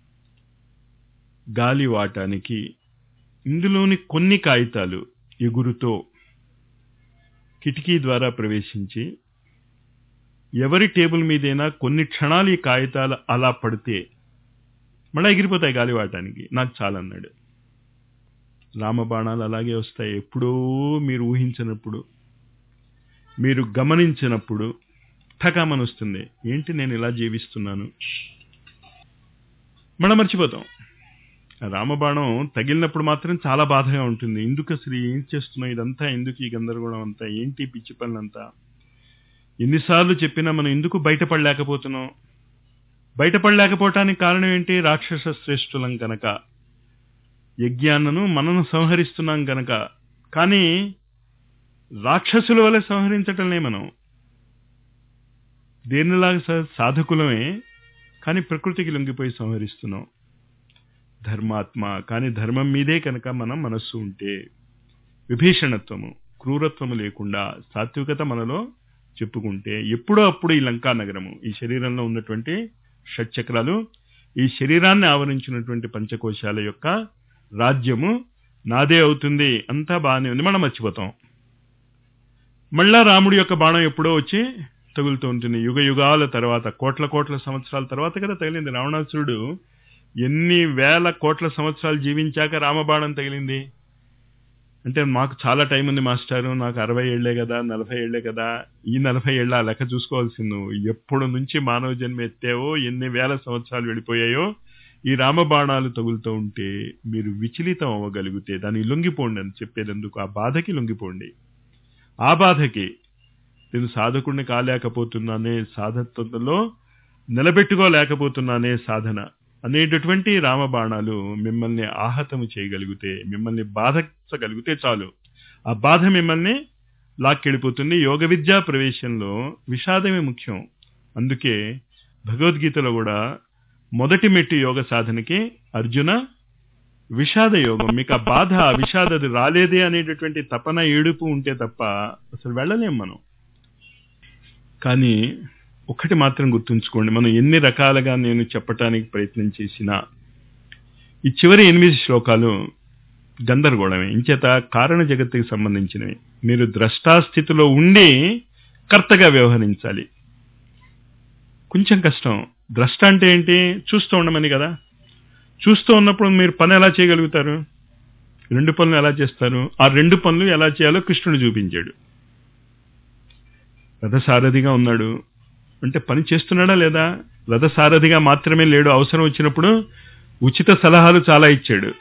గాలి వాటానికి ఇందులోని కొన్ని కాగితాలు ఎగురుతో కిటికీ ద్వారా ప్రవేశించి ఎవరి టేబుల్ మీదైనా కొన్ని క్షణాలు ఈ కాగితాలు అలా పడితే మళ్ళీ ఎగిరిపోతాయి గాలి వాటానికి, నాకు చాలన్నాడు. రామబాణాలు అలాగే వస్తాయి. ఎప్పుడో మీరు ఊహించినప్పుడు, మీరు గమనించినప్పుడు ఠకామని వస్తుంది. ఏంటి నేను ఇలా జీవిస్తున్నాను, మనం మర్చిపోతాం. రామబాణం తగిలినప్పుడు మాత్రం చాలా బాధగా ఉంటుంది. ఎందుకు అసలు ఏం చేస్తున్నాం, ఇదంతా ఎందుకు, ఈ గందరగోళం అంతా ఏంటి, పిచ్చి పనులంతా, ఎన్నిసార్లు చెప్పినా మనం ఎందుకు బయటపడలేకపోతున్నాం. బయటపడలేకపోవటానికి కారణం ఏంటి, రాక్షస శ్రేష్ఠులం కనుక, యజ్ఞాన్నను మనను సంహరిస్తున్నాం కనుక. కానీ రాక్షసుల వల్ల సంహరించటంలే మనం, దేనిలాగా సాధకులమే కానీ ప్రకృతికి లొంగిపోయి సంహరిస్తున్నాం. ధర్మాత్మ కానీ ధర్మం మీదే కనుక మనం మనస్సు ఉంటే, విభీషణత్వము క్రూరత్వము లేకుండా సాత్వికత మనలో చెప్పుకుంటే, ఎప్పుడో అప్పుడు ఈ లంకా నగరము, ఈ శరీరంలో ఉన్నటువంటి షట్చక్రాలు, ఈ శరీరాన్ని ఆవరించినటువంటి పంచకోశాల యొక్క రాజ్యము నాదే అవుతుంది. అంతా బాగానే ఉంది, మనం మర్చిపోతాం. మళ్ళా రాముడి యొక్క బాణం ఎప్పుడో వచ్చి తగులుతూ ఉంటుంది. యుగ యుగాల తర్వాత, కోట్ల కోట్ల సంవత్సరాల తర్వాత కదా తగిలింది. రావణాసురుడు ఎన్ని వేల కోట్ల సంవత్సరాలు జీవించాక రామబాణం తగిలింది. అంటే మాకు చాలా టైం ఉంది మాస్టారు, నాకు అరవై ఏళ్లే కదా, నలభై ఏళ్లే కదా. ఈ నలభై ఏళ్ళ లెక్క చూసుకోవాల్సింది నువ్వు. ఎప్పుడు నుంచి మానవ జన్మ ఎత్తావో, ఎన్ని వేల సంవత్సరాలు వెళ్ళిపోయాయో, ఈ రామబాణాలు తగులుతూ ఉంటే మీరు విచలితం అవ్వగలిగితే దాన్ని లొంగిపోండి అని చెప్పేందుకు. ఆ బాధకి లొంగిపోండి. ఆ బాధకి నేను సాధకుడిని కాలేకపోతున్నానే, సాధత్వంలో నిలబెట్టుకోలేకపోతున్నానే సాధన అనేటటువంటి రామబాణాలు మిమ్మల్ని ఆహతము చేయగలిగితే, మిమ్మల్ని బాధించగలిగితే చాలు. ఆ బాధ మిమ్మల్ని లాక్కెళ్ళిపోతుంది. యోగ విద్యా ప్రవేశంలో విషాదమే ముఖ్యం. అందుకే భగవద్గీతలో కూడా మొదటి మెట్టు యోగ సాధనకి అర్జున విషాద యోగం. మీకు ఆ బాధ, ఆ విషాదది రాలేదే అనేటటువంటి తపన, ఏడుపు ఉంటే తప్ప అసలు వెళ్ళలేం మనం. కానీ ఒకటి మాత్రం గుర్తుంచుకోండి, మనం ఎన్ని రకాలుగా నేను చెప్పటానికి ప్రయత్నం చేసినా ఈ చివరి ఎనిమిది శ్లోకాలు గందరగోళమే. ఇంచేత కారణ జగత్తుకి సంబంధించినవి. మీరు ద్రష్టాస్థితిలో ఉండి కర్తగా వ్యవహరించాలి. కొంచెం కష్టం. ద్రష్ట అంటే ఏంటి, చూస్తూ ఉండమని కదా. చూస్తూ ఉన్నప్పుడు మీరు పని ఎలా చేయగలుగుతారు, రెండు పనులు ఎలా చేస్తారు, ఆ రెండు పనులు ఎలా చేయాలో కృష్ణుడు చూపించాడు. రథసారథిగా ఉన్నాడు అంటే పని చేస్తున్నాడా లేదా, రథసారథిగా మాత్రమే లేడు, అవసరం వచ్చినప్పుడు ఉచిత సలహాలు చాలా ఇచ్చాడు.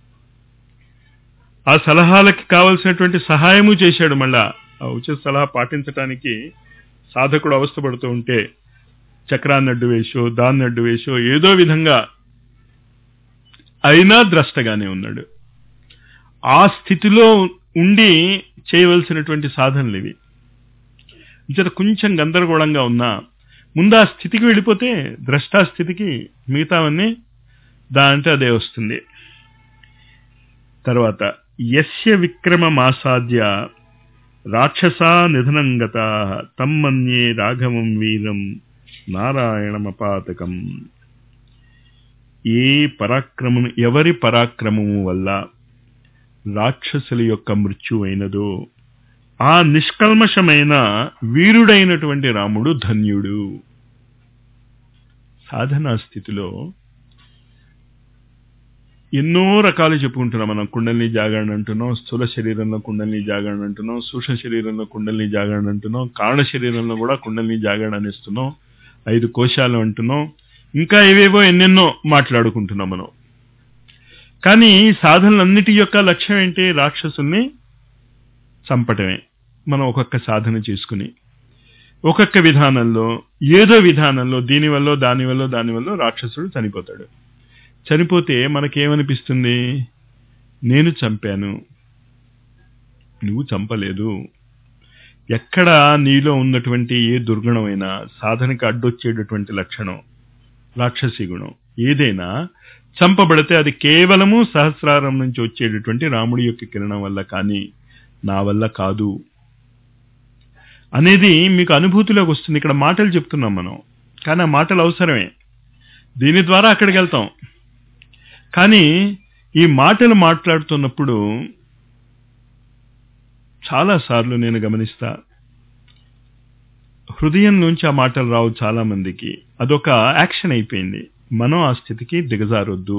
ఆ సలహాలకి కావలసినటువంటి సహాయము చేశాడు. మళ్ళా ఆ ఉచిత సలహా పాటించడానికి సాధకుడు అవస్థపడుతూ ఉంటే చక్రాన్ని అడ్డు వేసో, దాన్ని అడ్డు వేసో, ఏదో విధంగా అయినా ద్రష్టగానే ఉన్నాడు. ఆ స్థితిలో ఉండి చేయవలసినటువంటి సాధనలు ఇవి. ఇంత కొంచెం గందరగోళంగా ఉన్నా ముందు ఆ స్థితికి వెళ్ళిపోతే, ద్రష్టా స్థితికి, మిగతావన్నీ దాంట్లో అదే వస్తుంది. తర్వాత యస్య విక్రమమాసాద్య రాక్షసా నిధనంగతా తమ్మన్యే రాఘవం వీరం నారాయణమపాతకం. ఏ పరాక్రమం, ఎవరి పరాక్రమము వల్ల రాక్షసుల యొక్క మృత్యు అయినదో, ఆ నిష్కల్మషమైన వీరుడైనటువంటి రాముడు ధన్యుడు. సాధనా స్థితిలో ఎన్నో రకాలు చెప్పుకుంటున్నాం మనం. కుండలిని జాగరణ అంటున్నాం, స్థూల శరీరంలో కుండలిని జాగరణ అంటున్నాం, సూక్ష్మ శరీరంలో కుండలిని జాగరణ అంటున్నాం, కారణ శరీరంలో కూడా కుండలిని జాగరణ అనిస్తున్నాం, ఐదు కోశాలు అంటున్నాం, ఇంకా ఏవేవో ఎన్నెన్నో మాట్లాడుకుంటున్నాం మనం. కానీ ఈ సాధనలన్నిటి యొక్క లక్ష్యం ఏంటి? రాక్షసుల్ని చంపటమే. మనం ఒక్కొక్క సాధన చేసుకుని ఒక్కొక్క విధానంలో ఏదో విధానంలో దీనివల్ల దానివల్ల దానివల్ల రాక్షసుడు చనిపోతాడు. చనిపోతే మనకేమనిపిస్తుంది? నేను చంపాను, నువ్వు చంపలేదు. ఎక్కడ నీలో ఉన్నటువంటి ఏ దుర్గుణమైనా, సాధనకి అడ్డొచ్చేటటువంటి లక్షణం, రాక్షసి గుణం ఏదైనా చంపబడితే అది కేవలము సహస్రారం నుంచి వచ్చేటటువంటి రాముడి యొక్క కిరణం వల్ల కానీ నా వల్ల కాదు అనేది మీకు అనుభూతిలోకి వస్తుంది. ఇక్కడ మాటలు చెప్తున్నాం మనం, కానీ ఆ మాటలు అవసరమే, దీని ద్వారా అక్కడికి వెళ్తాం. కానీ ఈ మాటలు మాట్లాడుతున్నప్పుడు చాలాసార్లు నేను గమనిస్తా, హృదయం నుంచి ఆ మాటలు రావు చాలా మందికి. అదొక యాక్షన్ అయిపోయింది. మనం ఆ స్థితికి దిగజారొద్దు.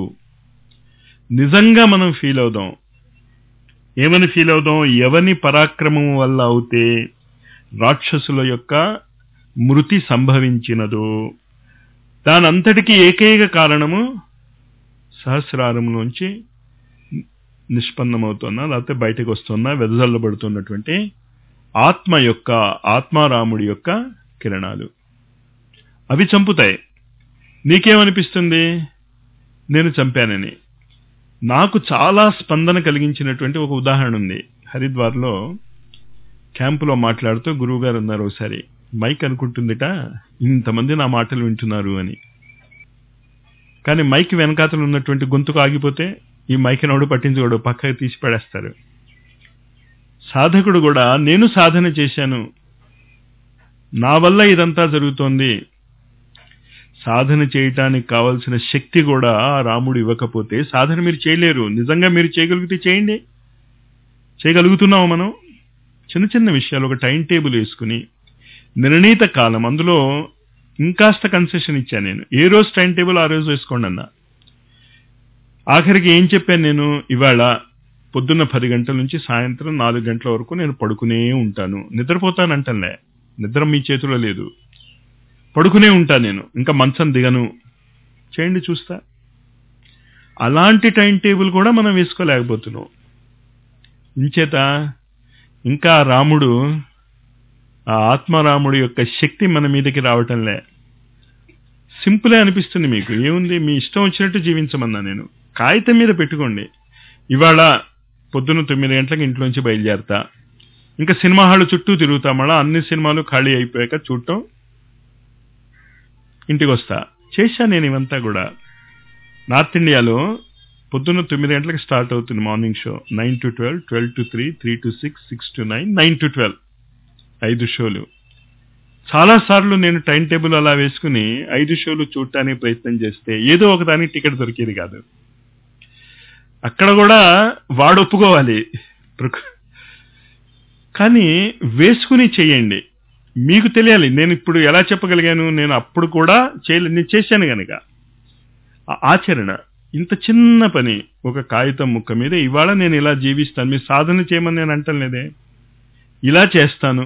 నిజంగా మనం ఫీల్ అవుదాం. ఏమని ఫీల్ అవుదాం? ఎవని పరాక్రమం వల్ల అవుతే రాక్షసుల యొక్క మృతి సంభవించినదో దానంతటికీ ఏకైక కారణము సహస్రారంలోంచి నిష్పన్నమవుతున్నా, లేకపోతే బయటకు వస్తున్నా వెదజల్లబడుతున్నటువంటి ఆత్మ యొక్క, ఆత్మారాముడి యొక్క కిరణాలు. అవి చంపుతాయి. నీకేమనిపిస్తుంది? నేను చంపానని. నాకు చాలా స్పందన కలిగించినటువంటి ఒక ఉదాహరణ ఉంది. హరిద్వార్లో క్యాంపులో మాట్లాడుతూ గురువు గారు అన్నారు ఒకసారి, మైక్ అనుకుంటుందిట ఇంతమంది నా మాటలు వింటున్నారు అని. కానీ మైక్ వెనకాతలు ఉన్నటువంటి గొంతుకు ఆగిపోతే ఈ మైక్ నోడు పట్టించుకోడు, పక్కకి తీసి పడేస్తారు. సాధకుడు కూడా నేను సాధన చేశాను, నా వల్ల ఇదంతా జరుగుతోంది, సాధన చేయటానికి కావలసిన శక్తి కూడా రాముడు ఇవ్వకపోతే సాధన మీరు చేయలేరు. నిజంగా మీరు చేయగలిగితే చేయండి. చేయగలుగుతున్నాము మనం. చిన్న చిన్న విషయాలు ఒక టైం టేబుల్ వేసుకుని నిర్ణీత కాలం, అందులో ఇంకాస్త కన్సెషన్ ఇచ్చాను నేను. ఏ రోజు టైం టేబుల్ ఆ రోజు వేసుకోండి అన్న. ఆఖరికి ఏం చెప్పాను నేను? ఇవాళ పొద్దున్న పది గంటల నుంచి సాయంత్రం నాలుగు గంటల వరకు నేను పడుకునే ఉంటాను. నిద్రపోతానంటలే, నిద్ర మీ చేతిలో లేదు. పడుకునే ఉంటాను నేను, ఇంకా మంచం దిగను. చేయండి చూస్తా. అలాంటి టైం టేబుల్ కూడా మనం వేసుకోలేకపోతున్నాం. ఇంచేత ఇంకా రాముడు, ఆ ఆత్మరాముడు యొక్క శక్తి మన మీదకి రావటంలే. సింపులే అనిపిస్తుంది మీకు. ఏముంది, మీ ఇష్టం వచ్చినట్టు జీవించమన్నా నేను. కాగితం మీద పెట్టుకోండి. ఇవాళ పొద్దున్న తొమ్మిది గంటలకు ఇంట్లోంచి బయలుదేరతా, ఇంకా సినిమా హాళ్ళు చుట్టూ తిరుగుతా, మళ్ళా అన్ని సినిమాలు ఖాళీ అయిపోయాక చూడటం, ఇంటికి వస్తా. చేశా నేను ఇవంతా కూడా. నార్త్ ఇండియాలో పొద్దున్న తొమ్మిది గంటలకు స్టార్ట్ అవుతుంది morning show. Nine to twelve, twelve to three, three to six, six to nine, nine to twelve, ఐదు షోలు. చాలా సార్లు నేను టైం టేబుల్ అలా వేసుకుని ఐదు షోలు చూడటానికి ప్రయత్నం చేస్తే ఏదో ఒకదానికి టికెట్ దొరికేది కాదు. అక్కడ కూడా వాడు ఒప్పుకోవాలి. కానీ వేసుకుని చెయ్యండి. మీకు తెలియాలి. నేను ఇప్పుడు ఎలా చెప్పగలిగాను? నేను అప్పుడు కూడా చేయలే, నేను చేశాను గనక. ఆచరణ ఇంత చిన్న పని, ఒక కాగితం ముక్క మీద ఇవాళ నేను ఇలా జీవిస్తాను. మీరు సాధన చేయమని నేను అంటలేదే, ఇలా చేస్తాను.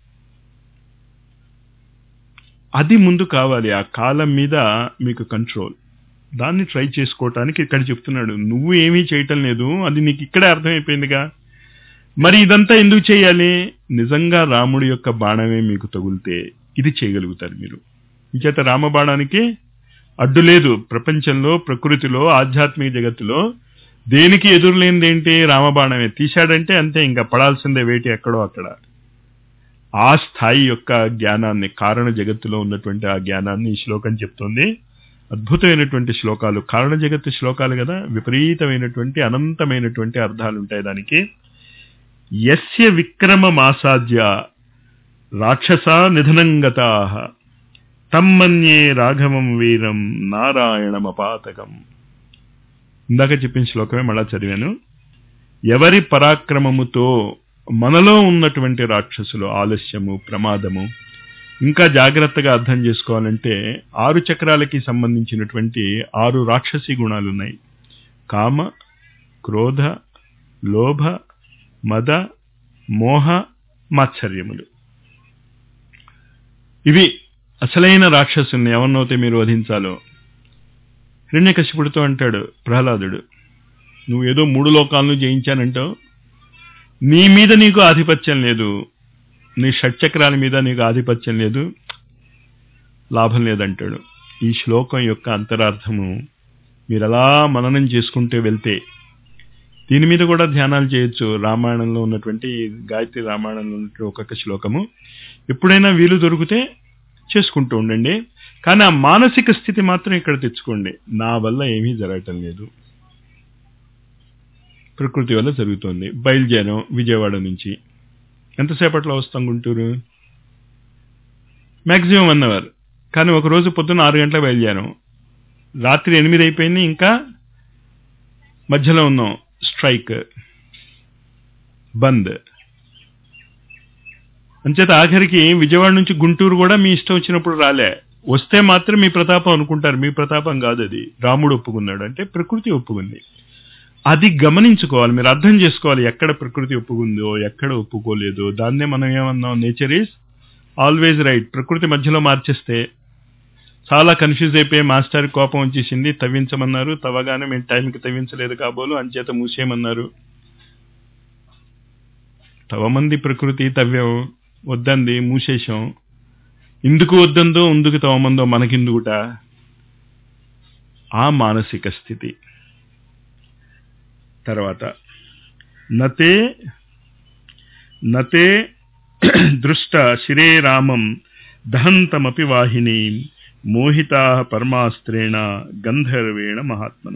అది ముందు కావాలి. ఆ కాలం మీద మీకు కంట్రోల్. దాన్ని ట్రై చేసుకోవటానికి ఇక్కడ చెప్తున్నాడు. నువ్వు ఏమీ చేయటం లేదు, అది నీకు ఇక్కడే అర్థమైపోయిందిగా. మరి ఇదంతా ఎందుకు చేయాలి? నిజంగా రాముడి యొక్క బాణమే మీకు తగులితే ఇది చేయగలుగుతారు మీరు. ఇంచేత రామబాణానికి అడ్డు లేదు. ప్రపంచంలో, ప్రకృతిలో, ఆధ్యాత్మిక జగత్తులో దేనికి ఎదురులేనిది ఏంటి? రామబాణమే. తీశాడంటే అంతే, ఇంకా పడాల్సిందే వేటి ఎక్కడో అక్కడ. ఆ స్థాయి యొక్క జ్ఞానాన్ని, కారణ జగత్తులో ఉన్నటువంటి ఆ జ్ఞానాన్ని ఈ శ్లోకం చెప్తోంది. అద్భుతమైనటువంటి శ్లోకాలు, కారణ జగత్తు శ్లోకాలు కదా, విపరీతమైనటువంటి అనంతమైనటువంటి అర్థాలు ఉంటాయి దానికి. యస్య విక్రమమాసాద్య రాక్షసా నిధనంగతాః తమ్మన్యే రాఘవం వీరం నారాయణమపాతకం. ఇందాక చెప్పిన శ్లోకమే మళ్ళా చదివాను. ఎవరి పరాక్రమముతో మనలో ఉన్నటువంటి రాక్షసులు ఆలస్యము, ప్రమాదము, ఇంకా జాగ్రత్తగా అర్థం చేసుకోవాలంటే ఆరు చక్రాలకి సంబంధించినటువంటి ఆరు రాక్షసి గుణాలు ఉన్నాయి. కామ, క్రోధ, లోభ, మద, మోహ, మాత్సర్యములు. ఇవి అసలైన రాక్షసుల్ని ఎవరినైతే మీరు వధించాలో. హిరణ్యకశిపుడితో అంటాడు ప్రహ్లాదుడు, నువ్వు ఏదో మూడు లోకాలను జయించానంటావు, నీ మీద నీకు ఆధిపత్యం లేదు, నీ షట్చక్రాల మీద నీకు ఆధిపత్యం లేదు, లాభం లేదంటాడు. ఈ శ్లోకం యొక్క అంతరార్థము మీరు అలా మననం చేసుకుంటూ వెళ్తే దీని మీద కూడా ధ్యానాలు చేయొచ్చు. రామాయణంలో ఉన్నటువంటి గాయత్రి రామాయణంలో ఉన్నటువంటి ఒక్కొక్క శ్లోకము ఎప్పుడైనా వీలు దొరికితే చేసుకుంటూ ఉండండి. కానీ ఆ మానసిక స్థితి మాత్రం ఇక్కడ తెచ్చుకోండి. నా వల్ల ఏమీ జరగటం లేదు, ప్రకృతి వల్ల జరుగుతోంది. బయలుదేరాం విజయవాడ నుంచి, ఎంతసేపట్లో వస్తాం గుంటూరు? Maximum one hour. కానీ ఒకరోజు పొద్దున్న ఆరు గంటలకు బయలుదేరాం, రాత్రి ఎనిమిది అయిపోయింది, ఇంకా మధ్యలో ఉన్నాం. స్ట్రైక్, బంద్. అంచేత ఆఖరికి విజయవాడ నుంచి గుంటూరు కూడా మీ ఇష్టం వచ్చినప్పుడు రాలే. వస్తే మాత్రం మీ ప్రతాపం అనుకుంటారు, మీ ప్రతాపం కాదు అది. రాముడు ఒప్పుకున్నాడు అంటే ప్రకృతి ఒప్పుకుంది. అది గమనించుకోవాలి, మీరు అర్థం చేసుకోవాలి. ఎక్కడ ప్రకృతి ఒప్పుకుందో, ఎక్కడ ఒప్పుకోలేదో. దాన్నే మనం ఏమన్నాం, నేచర్ ఈజ్ ఆల్వేజ్ రైట్. ప్రకృతి మధ్యలో మార్చేస్తే చాలా కన్ఫ్యూజ్ అయిపోయి మాస్టర్ కోపం వచ్చేసింది, తవ్వించమన్నారు. తవ్వగానే మేము టైంకి తవ్వించలేదు కాబోలు, అంచేత మూసేయమన్నారు. తవ్వమంది ప్రకృతి, తవ్వాం, వద్దంది, మూసేశాం. ఇందుకు వద్దందో ఇందుకు తవ్వమందో మనకిందుకుట. ఆ మానసిక స్థితి. తర్వాత నతే నతే దృష్ట శిరే రామం దహంతమపి వాహిని మోహితా పరమాస్త్రేణ గంధర్వేణ మహాత్మన.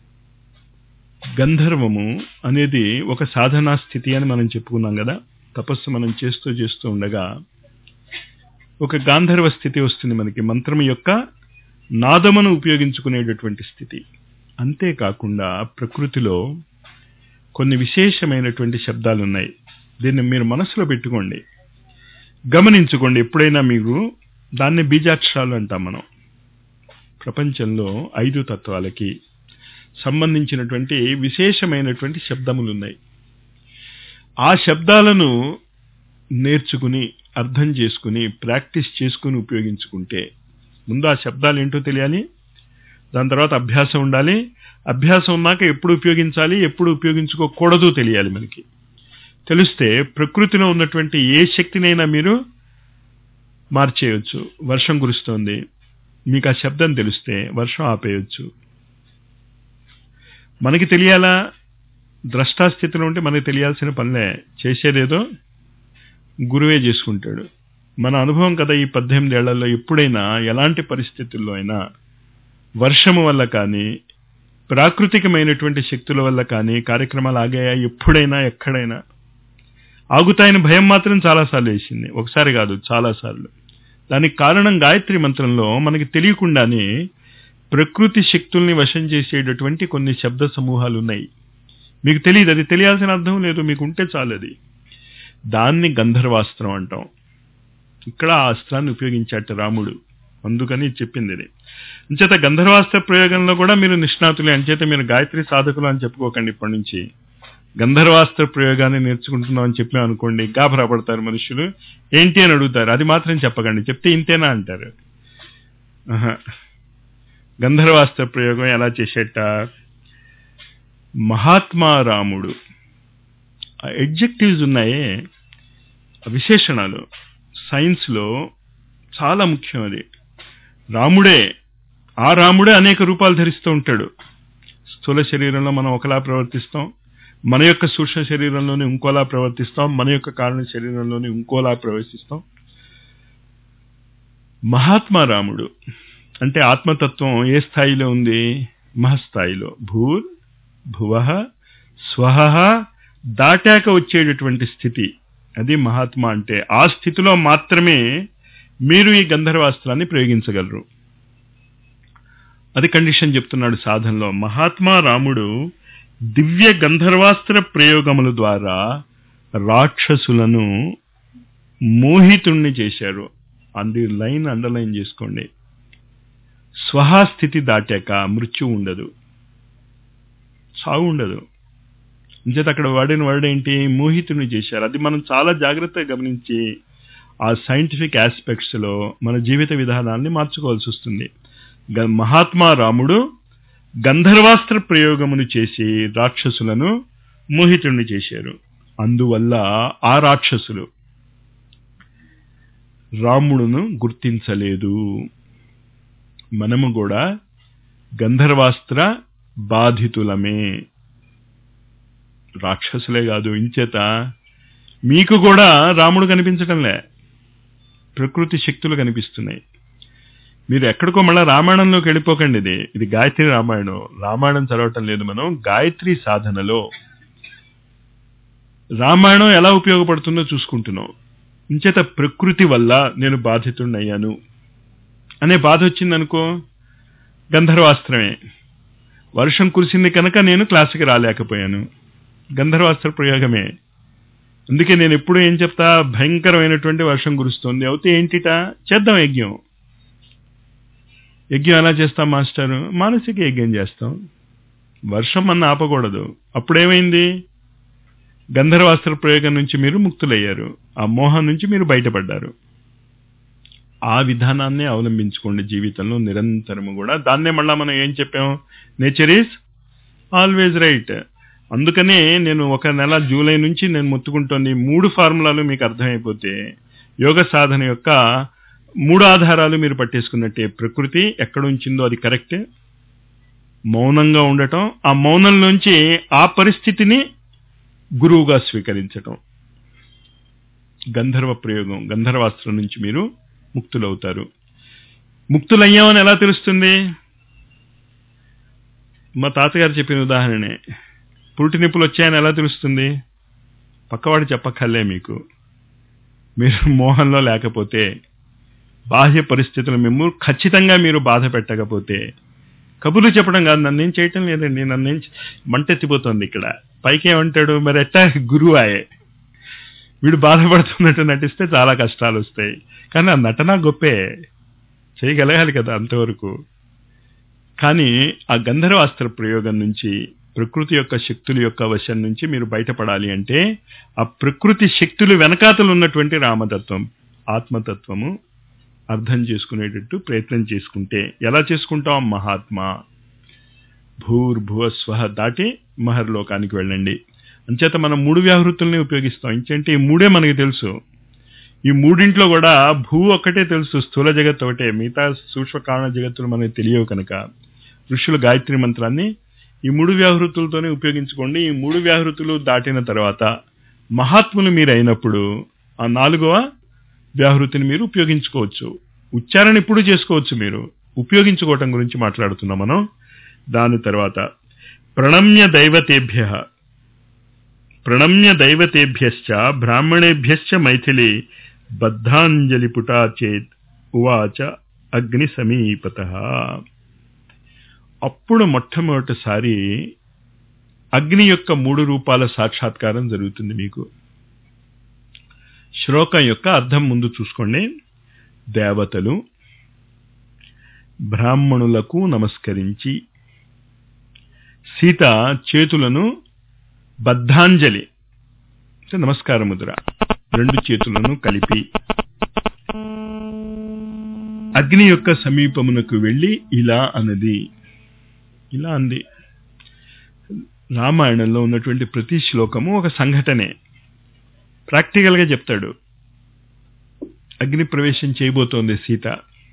గంధర్వము అనేది ఒక సాధనా స్థితి అని మనం చెప్పుకున్నాం కదా. తపస్సు మనం చేస్తూ చేస్తూ ఉండగా ఒక గాంధర్వ స్థితి వస్తుంది మనకి, మంత్రం యొక్క నాదమును ఉపయోగించుకునేటటువంటి స్థితి. అంతేకాకుండా ప్రకృతిలో కొన్ని విశేషమైనటువంటి శబ్దాలు ఉన్నాయి. దీన్ని మీరు మనసులో పెట్టుకోండి, గమనించుకోండి. ఎప్పుడైనా మీరు దాన్ని బీజాక్షరాలు అంటాం మనం. ప్రపంచంలో ఐదు తత్వాలకి సంబంధించినటువంటి విశేషమైనటువంటి శబ్దములు ఉన్నాయి. ఆ శబ్దాలను నేర్చుకుని, అర్థం చేసుకుని, ప్రాక్టీస్ చేసుకుని ఉపయోగించుకుంటే, ముందు ఆ శబ్దాలు ఏంటో తెలియాలి, దాని తర్వాత అభ్యాసం ఉండాలి. అభ్యాసం ఉన్నాక ఎప్పుడు ఉపయోగించాలి, ఎప్పుడు ఉపయోగించుకోకూడదు తెలియాలి. మనకి తెలిస్తే ప్రకృతిలో ఉన్నటువంటి ఏ శక్తినైనా మీరు మార్చేయచ్చు. వర్షం కురుస్తోంది, మీకు ఆ శబ్దం తెలిస్తే వర్షం ఆపేయచ్చు. మనకి తెలియాలా, ద్రష్టాస్థితిలో ఉంటే మనకి తెలియాల్సిన పనిలే, చేసేదేదో గురువే చేసుకుంటాడు. మన అనుభవం కదా ఈ పద్దెనిమిది ఏళ్లలో. ఎప్పుడైనా ఎలాంటి పరిస్థితుల్లో అయినా వర్షము వల్ల కానీ, ప్రాకృతికమైనటువంటి శక్తుల వల్ల కానీ కార్యక్రమాలు ఆగాయా? ఎప్పుడైనా, ఎక్కడైనా ఆగుతాయని భయం మాత్రం చాలాసార్లు వేసింది. ఒకసారి కాదు, చాలాసార్లు. దానికి కారణం గాయత్రి మంత్రంలో మనకి తెలియకుండానే ప్రకృతి శక్తుల్ని వశం చేసేటటువంటి కొన్ని శబ్ద సమూహాలు ఉన్నాయి. మీకు తెలియదు, అది తెలియాల్సిన అర్థం లేదు, మీకు ఉంటే చాలు. అది దాన్ని గంధర్వాస్త్రం అంటాం. ఇక్కడ ఆ అస్త్రాన్ని ఉపయోగించాట రాముడు, అందుకని చెప్పింది ఇది. అంచేత గంధర్వాస్త్ర ప్రయోగంలో కూడా మీరు నిష్ణాతులే. అంచేత మీరు గాయత్రి సాధకులు అని చెప్పుకోకండి. ఇప్పటి నుంచి గంధర్వాస్త్ర ప్రయోగాన్ని నేర్చుకుంటున్నాం అని చెప్పాం అనుకోండి, గాభరా పడతారు మనుషులు. ఏంటి అని అడుగుతారు. అది మాత్రం చెప్పకండి, చెప్తే ఇంతేనా అంటారు. గంధర్వాస్త్ర ప్రయోగం ఎలా చేసేట? మహాత్మా రాముడు, ఆ ఎడ్జెక్టివ్స్ ఉన్నాయే, విశేషణాలు సైన్స్లో చాలా ముఖ్యం. అది రాముడే, ఆ రాముడే అనేక రూపాలు ధరిస్తూ ఉంటాడు. స్థూల శరీరంలో మనం ఒకలా ప్రవర్తిస్తాం, మన యొక్క సూక్ష్మ శరీరంలోనే ఇంకోలా ప్రవర్తిస్తాం, మన యొక్క కారణ శరీరంలోనే ఇంకోలా ప్రవర్తిస్తాం. మహాత్మా రాముడు అంటే ఆత్మతత్వం ఏ స్థాయిలో ఉంది? మహస్థాయిలో. భూర్ భువః స్వహ దాటాక వచ్చేటటువంటి స్థితి, అది మహాత్మా అంటే. ఆ స్థితిలో మాత్రమే మీరు ఈ గంధర్వాస్త్రాన్ని ప్రయోగించగలరు. అది కండిషన్ చెప్తున్నాడు సాధనలో. మహాత్మా రాముడు దివ్య గంధర్వాస్త్ర ప్రయోగముల ద్వారా రాక్షసులను మోహితుణ్ణి చేశారు. అంది లైన్ అండర్లైన్ చేసుకోండి. స్వహాస్థితి దాటాక మృత్యు ఉండదు, సావు ఉండదు. అంచేత అక్కడ వాడిన వర్డ్ ఏంటి? మోహితుణ్ణి చేశారు. అది మనం చాలా జాగ్రత్తగా గమనించి ఆ సైంటిఫిక్ ఆస్పెక్ట్స్ లో మన జీవిత విధానాన్ని మార్చుకోవాల్సి వస్తుంది. మహాత్మా రాముడు గంధర్వాస్త్ర ప్రయోగమును చేసి రాక్షసులను మోహితుణ్ణి చేశారు. అందువల్ల ఆ రాక్షసులు రాముడును గుర్తించలేదు. మనము కూడా గంధర్వాస్త్ర బాధితులమే, రాక్షసులే కాదు. ఇంచేత మీకు కూడా రాముడు కనిపించడంలే, ప్రకృతి శక్తులు కనిపిస్తున్నాయి. మీరు ఎక్కడికో మళ్ళా రామాయణంలోకి వెళ్ళిపోకండి. ఇది ఇది గాయత్రి రామాయణం. రామాయణం చదవటం లేదు మనం. గాయత్రి సాధనలో రామాయణం ఎలా ఉపయోగపడుతుందో చూసుకుంటున్నాం. ఇంచేత ప్రకృతి వల్ల నేను బాధితుడినయ్యాను అనే బాధ వచ్చిందనుకో, గంధర్వాస్త్రమే. వర్షం కురిసింది కనుక నేను క్లాసుకి రాలేకపోయాను, గంధర్వాస్త్ర ప్రయోగమే. అందుకే నేను ఎప్పుడు ఏం చెప్తా, భయంకరమైనటువంటి వర్షం కురుస్తుంది అవుతే ఏంటిట, చేద్దాం యజ్ఞం. యజ్ఞం ఎలా చేస్తాం మాస్టారు? మానసిక యజ్ఞం చేస్తాం. వర్షం మన ఆపకూడదు. అప్పుడేమైంది? గంధర్వాస్త్ర ప్రయోగం నుంచి మీరు ముక్తులయ్యారు, ఆ మోహం నుంచి మీరు బయటపడ్డారు. ఆ విధానాన్ని అవలంబించుకోండి జీవితంలో నిరంతరము కూడా. దాన్నే మళ్ళా మనం ఏం చెప్పాం? Nature is always right. అందుకనే నేను ఒక నెల జూలై నుంచి నేను మొత్తుకుంటోంది మూడు ఫార్ములాలు మీకు అర్థమైపోతే యోగ సాధన యొక్క మూడు ఆధారాలు మీరు పట్టేసుకున్నట్టే. ప్రకృతి ఎక్కడ ఉంచిందో అది కరెక్ట్, మౌనంగా ఉండటం, ఆ మౌనంలోంచి ఆ పరిస్థితిని గురువుగా స్వీకరించటం, గంధర్వ ప్రయోగం, గంధర్వాస్త్రం నుంచి మీరు ముక్తులవుతారు. ముక్తులయ్యామని ఎలా తెలుస్తుంది? మా తాతగారు చెప్పిన ఉదాహరణే. పురుటి నిప్పులు వచ్చాయని ఎలా తెలుస్తుంది? పక్కవాడు చెప్పక్కర్లే మీకు. మీరు మోహంలో లేకపోతే, బాహ్య పరిస్థితులు మేము ఖచ్చితంగా మీరు బాధ పెట్టకపోతే, కబుర్లు చెప్పడం కాదు, నన్నేం చేయటం లేదండి, నన్నేం మంటెత్తిపోతుంది ఇక్కడ. పైకి ఏమంటాడు? మరి ఎట్టా గురువు ఆయే, వీడు బాధపడుతున్నట్టు నటిస్తే చాలా కష్టాలు వస్తాయి. కానీ ఆ నటన గొప్పే, చేయగలగాలి కదా అంతవరకు. కానీ ఆ గంధర్వాస్త్ర ప్రయోగం నుంచి, ప్రకృతి యొక్క శక్తుల యొక్క వశం నుంచి మీరు బయటపడాలి అంటే ఆ ప్రకృతి శక్తులు వెనకాతలు ఉన్నటువంటి రామతత్వం, ఆత్మతత్వము అర్థం చేసుకునేటట్టు ప్రయత్నం చేసుకుంటే, ఎలా చేసుకుంటాం? మహాత్మా భూర్భువ స్వహ దాటి మహర్లోకానికి వెళ్ళండి. అంచేత మనం మూడు వ్యాహృతుల్ని ఉపయోగిస్తాం. ఇంకేంటి? ఈ మూడే మనకి తెలుసు. ఈ మూడింట్లో కూడా భూ ఒక్కటే తెలుసు, స్థూల జగత్ ఒకటే, మిగతా సూక్ష్మ కారణ జగత్తులు మనకి తెలియవు కనుక ఋషులు గాయత్రి మంత్రాన్ని ఈ మూడు వ్యాహృతులతోనే ఉపయోగించుకోండి. ఈ మూడు వ్యాహృతులు దాటిన తర్వాత మహాత్ములు మీరు అయినప్పుడు ఆ నాలుగవ వ్యాహృతిని మీరు ఉపయోగించుకోవచ్చు. ఉచ్చారణ ఇప్పుడు చేసుకోవచ్చు, మీరు ఉపయోగించుకోవటం గురించి మాట్లాడుతున్నాం మనం. దాని తర్వాత ప్రణమ్య దైవతేభ్య ప్రణమ్య దైవతేభ్యశ్చ బ్రాహ్మణేభ్యశ్చ మైథిలి బద్ధాంజలి పుటా చేత్ ఉవాచ అగ్ని సమీపతః. అప్పుడు మొట్టమొదటిసారి అగ్ని యొక్క మూడు రూపాల సాక్షాత్కారం జరుగుతుంది మీకు. శ్లోకం యొక్క అర్థం ముందు చూసుకోండి. దేవతలు బ్రాహ్మణులకు నమస్కరించి సీత చేతులను బద్ధాంజలి అంటే నమస్కార ముద్ర, రెండు చేతులను కలిపి అగ్ని యొక్క సమీపమునకు వెళ్లి ఇలా అన్నది. ఇలా అంది. రామాయణంలో ఉన్నటువంటి ప్రతి శ్లోకము ఒక సంఘటనే, ప్రాక్టికల్ గా చెప్తాడు. అగ్ని ప్రవేశం చేయబోతోంది సీత.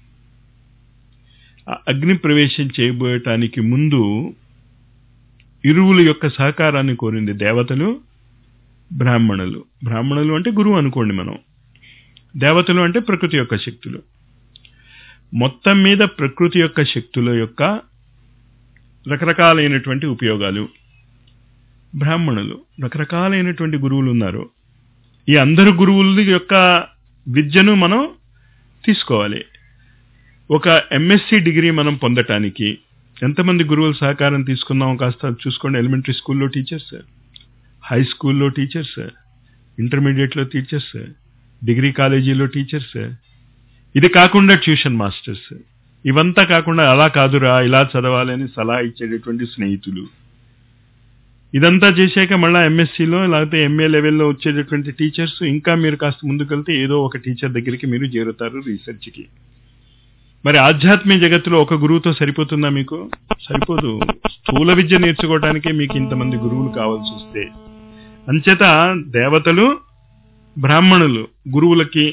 ఆ అగ్ని ప్రవేశం చేయబోయటానికి ముందు ఇరువుల యొక్క సహకారాన్ని కోరింది దేవతలు, బ్రాహ్మణులు. బ్రాహ్మణులు అంటే గురువు అనుకోండి మనం, దేవతలు అంటే ప్రకృతి యొక్క శక్తులు. మొత్తం మీద ప్రకృతి యొక్క శక్తుల యొక్క రకరకాలైనటువంటి ఉపయోగాలు. బ్రాహ్మణులు రకరకాలైనటువంటి గురువులు ఉన్నారు. ఈ అందరు గురువుల యొక్క విద్యను మనం తీసుకోవాలి. ఒక ఎంఎస్సి డిగ్రీ మనం పొందటానికి ఎంతమంది గురువుల సహకారం తీసుకున్నాం కాస్త చూసుకోండి. ఎలిమెంటరీ స్కూల్లో టీచర్స్, హై స్కూల్లో టీచర్స్, ఇంటర్మీడియట్లో టీచర్స్, డిగ్రీ కాలేజీలో టీచర్స్, ఇది కాకుండా ట్యూషన్ మాస్టర్స్, ఇవంతా కాకుండా అలా కాదురా ఇలా చదవాలని సలహా ఇచ్చేటటువంటి స్నేహితులు, ఇదంతా చేశాక మళ్ళీ ఎంఎస్సీలో లేకపోతే ఎంఏ లెవెల్లో వచ్చేటటువంటి టీచర్స్, ఇంకా మీరు కాస్త ముందుకెళ్తే ఏదో ఒక టీచర్ దగ్గరికి మీరు చేరుతారు రీసెర్చ్కి. మరి ఆధ్యాత్మిక జగత్తులో ఒక గురువుతో సరిపోతుందా? మీకు సరిపోదు. స్థూల విద్య నేర్చుకోవడానికే మీకు ఇంతమంది గురువులు కావాల్సి వస్తే, అంచేత దేవతలు బ్రాహ్మణులు గురువులకి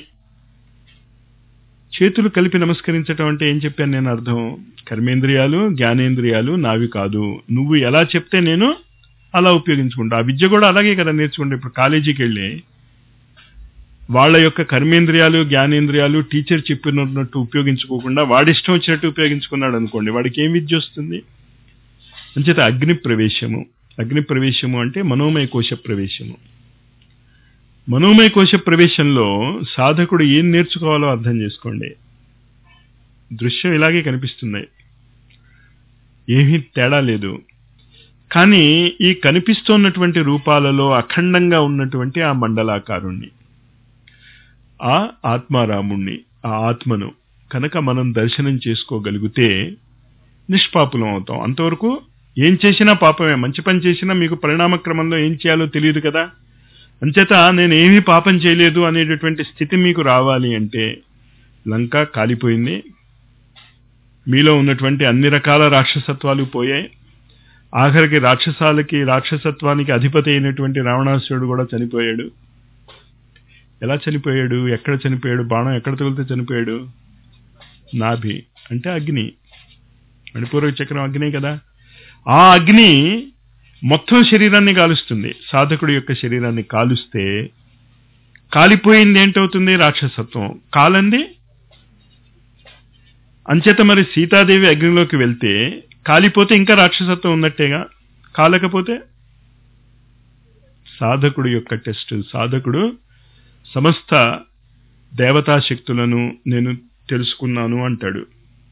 చేతులు కలిపి నమస్కరించడం అంటే ఏం చెప్పాను నేను అర్థం? కర్మేంద్రియాలు జ్ఞానేంద్రియాలు నావి కాదు, నువ్వు ఎలా చెప్తే నేను అలా ఉపయోగించుకుంటా. ఆ విద్య కూడా అలాగే కదా నేర్చుకుంటా. ఇప్పుడు కాలేజీకి వెళ్ళి వాళ్ళ యొక్క కర్మేంద్రియాలు జ్ఞానేంద్రియాలు టీచర్ చెప్పినట్టు ఉపయోగించుకోకుండా వాడిష్టం వచ్చినట్టు ఉపయోగించుకున్నాడు అనుకోండి, వాడికి ఏం విద్య వస్తుంది? అంచేత అగ్ని ప్రవేశము, అగ్ని ప్రవేశము అంటే మనోమయ కోశ ప్రవేశము. మనోమయ కోశ ప్రవేశంలో సాధకుడు ఏం నేర్చుకోవాలో అర్థం చేసుకోండి. దృశ్యం ఇలాగే కనిపిస్తుంది, ఏమీ తేడా లేదు. కానీ ఈ కనిపిస్తున్నటువంటి రూపాలలో అఖండంగా ఉన్నటువంటి ఆ మండలాకారుణ్ణి, ఆ ఆత్మారాముణ్ణి, ఆ ఆత్మను కనుక మనం దర్శనం చేసుకోగలిగితే నిష్పాపులం అవుతాం. అంతవరకు ఏం చేసినా పాపమే. మంచి పని చేసినా మీకు పరిణామ క్రమంలో ఏం చేయాలో తెలియదు కదా. అంచేత నేను ఏమీ పాపం చేయలేదు అనేటటువంటి స్థితి మీకు రావాలి అంటే లంక కాలిపోయింది, మీలో ఉన్నటువంటి అన్ని రకాల రాక్షసత్వాలు పోయాయి, ఆఖరికి రాక్షసాలకి రాక్షసత్వానికి అధిపతి అయినటువంటి రావణాసురుడు కూడా చనిపోయాడు. ఎలా చనిపోయాడు? ఎక్కడ చనిపోయాడు? బాణం ఎక్కడ తగిలితే చనిపోయాడు? నాభి అంటే అగ్ని, మణిపూరక చక్రం అగ్నే కదా. ఆ అగ్ని మొత్తం శరీరాన్ని కాలుస్తుంది. సాధకుడి యొక్క శరీరాన్ని కాలుస్తే కాలిపోయింది ఏంటవుతుంది? రాక్షసత్వం. కాలంది అంచేత మరి సీతాదేవి అగ్నిలోకి వెళ్తే కాలిపోతే ఇంకా రాక్షసత్వం ఉన్నట్టేగా. కాలకపోతే సాధకుడు యొక్క టెస్ట్. సాధకుడు సమస్త దేవతా శక్తులను నేను తెలుసుకున్నాను అంటాడు.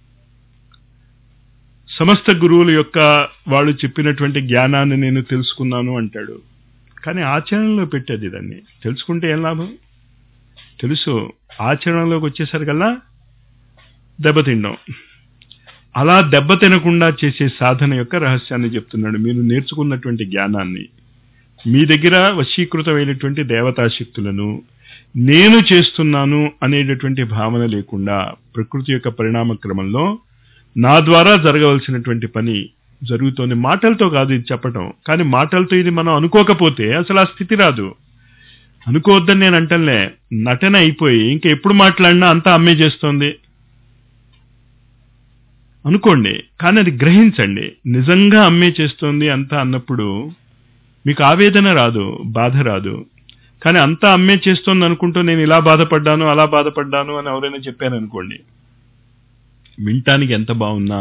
సమస్త గురువుల యొక్క వాళ్ళు చెప్పినటువంటి జ్ఞానాన్ని నేను తెలుసుకున్నాను అంటాడు. కానీ ఆచరణలో పెట్టేది దాన్ని తెలుసుకుంటే ఏం లాభం? తెలుసు, ఆచరణలోకి వచ్చేసరికల్లా దెబ్బతిండం. అలా దెబ్బ తినకుండా చేసే సాధన యొక్క రహస్యాన్ని చెప్తున్నాడు. మీరు నేర్చుకున్నటువంటి జ్ఞానాన్ని, మీ దగ్గర వశీకృతమైనటువంటి దేవతా శక్తులను నేను చేస్తున్నాను అనేటటువంటి భావన లేకుండా ప్రకృతి యొక్క పరిణామ క్రమంలో నా ద్వారా జరగవలసినటువంటి పని జరుగుతోంది. మాటలతో కాదు ఇది చెప్పటం, కానీ మాటలతో ఇది మనం అనుకోకపోతే అసలు ఆ స్థితి రాదు. అనుకోవద్దని నేను అంటలే, నటన అయిపోయి ఇంకా ఎప్పుడు మాట్లాడినా అంతా అమ్మే చేస్తోంది అనుకోండి, కానీ అది గ్రహించండి. నిజంగా అమ్మే చేస్తోంది అంతా అన్నప్పుడు మీకు ఆవేదన రాదు, బాధ రాదు. కానీ అంతా అమ్మే చేస్తోంది అనుకుంటూ నేను ఇలా బాధపడ్డాను అలా బాధపడ్డాను అని ఎవరైనా చెప్పాను అనుకోండి, వినటానికి ఎంత బాగున్నా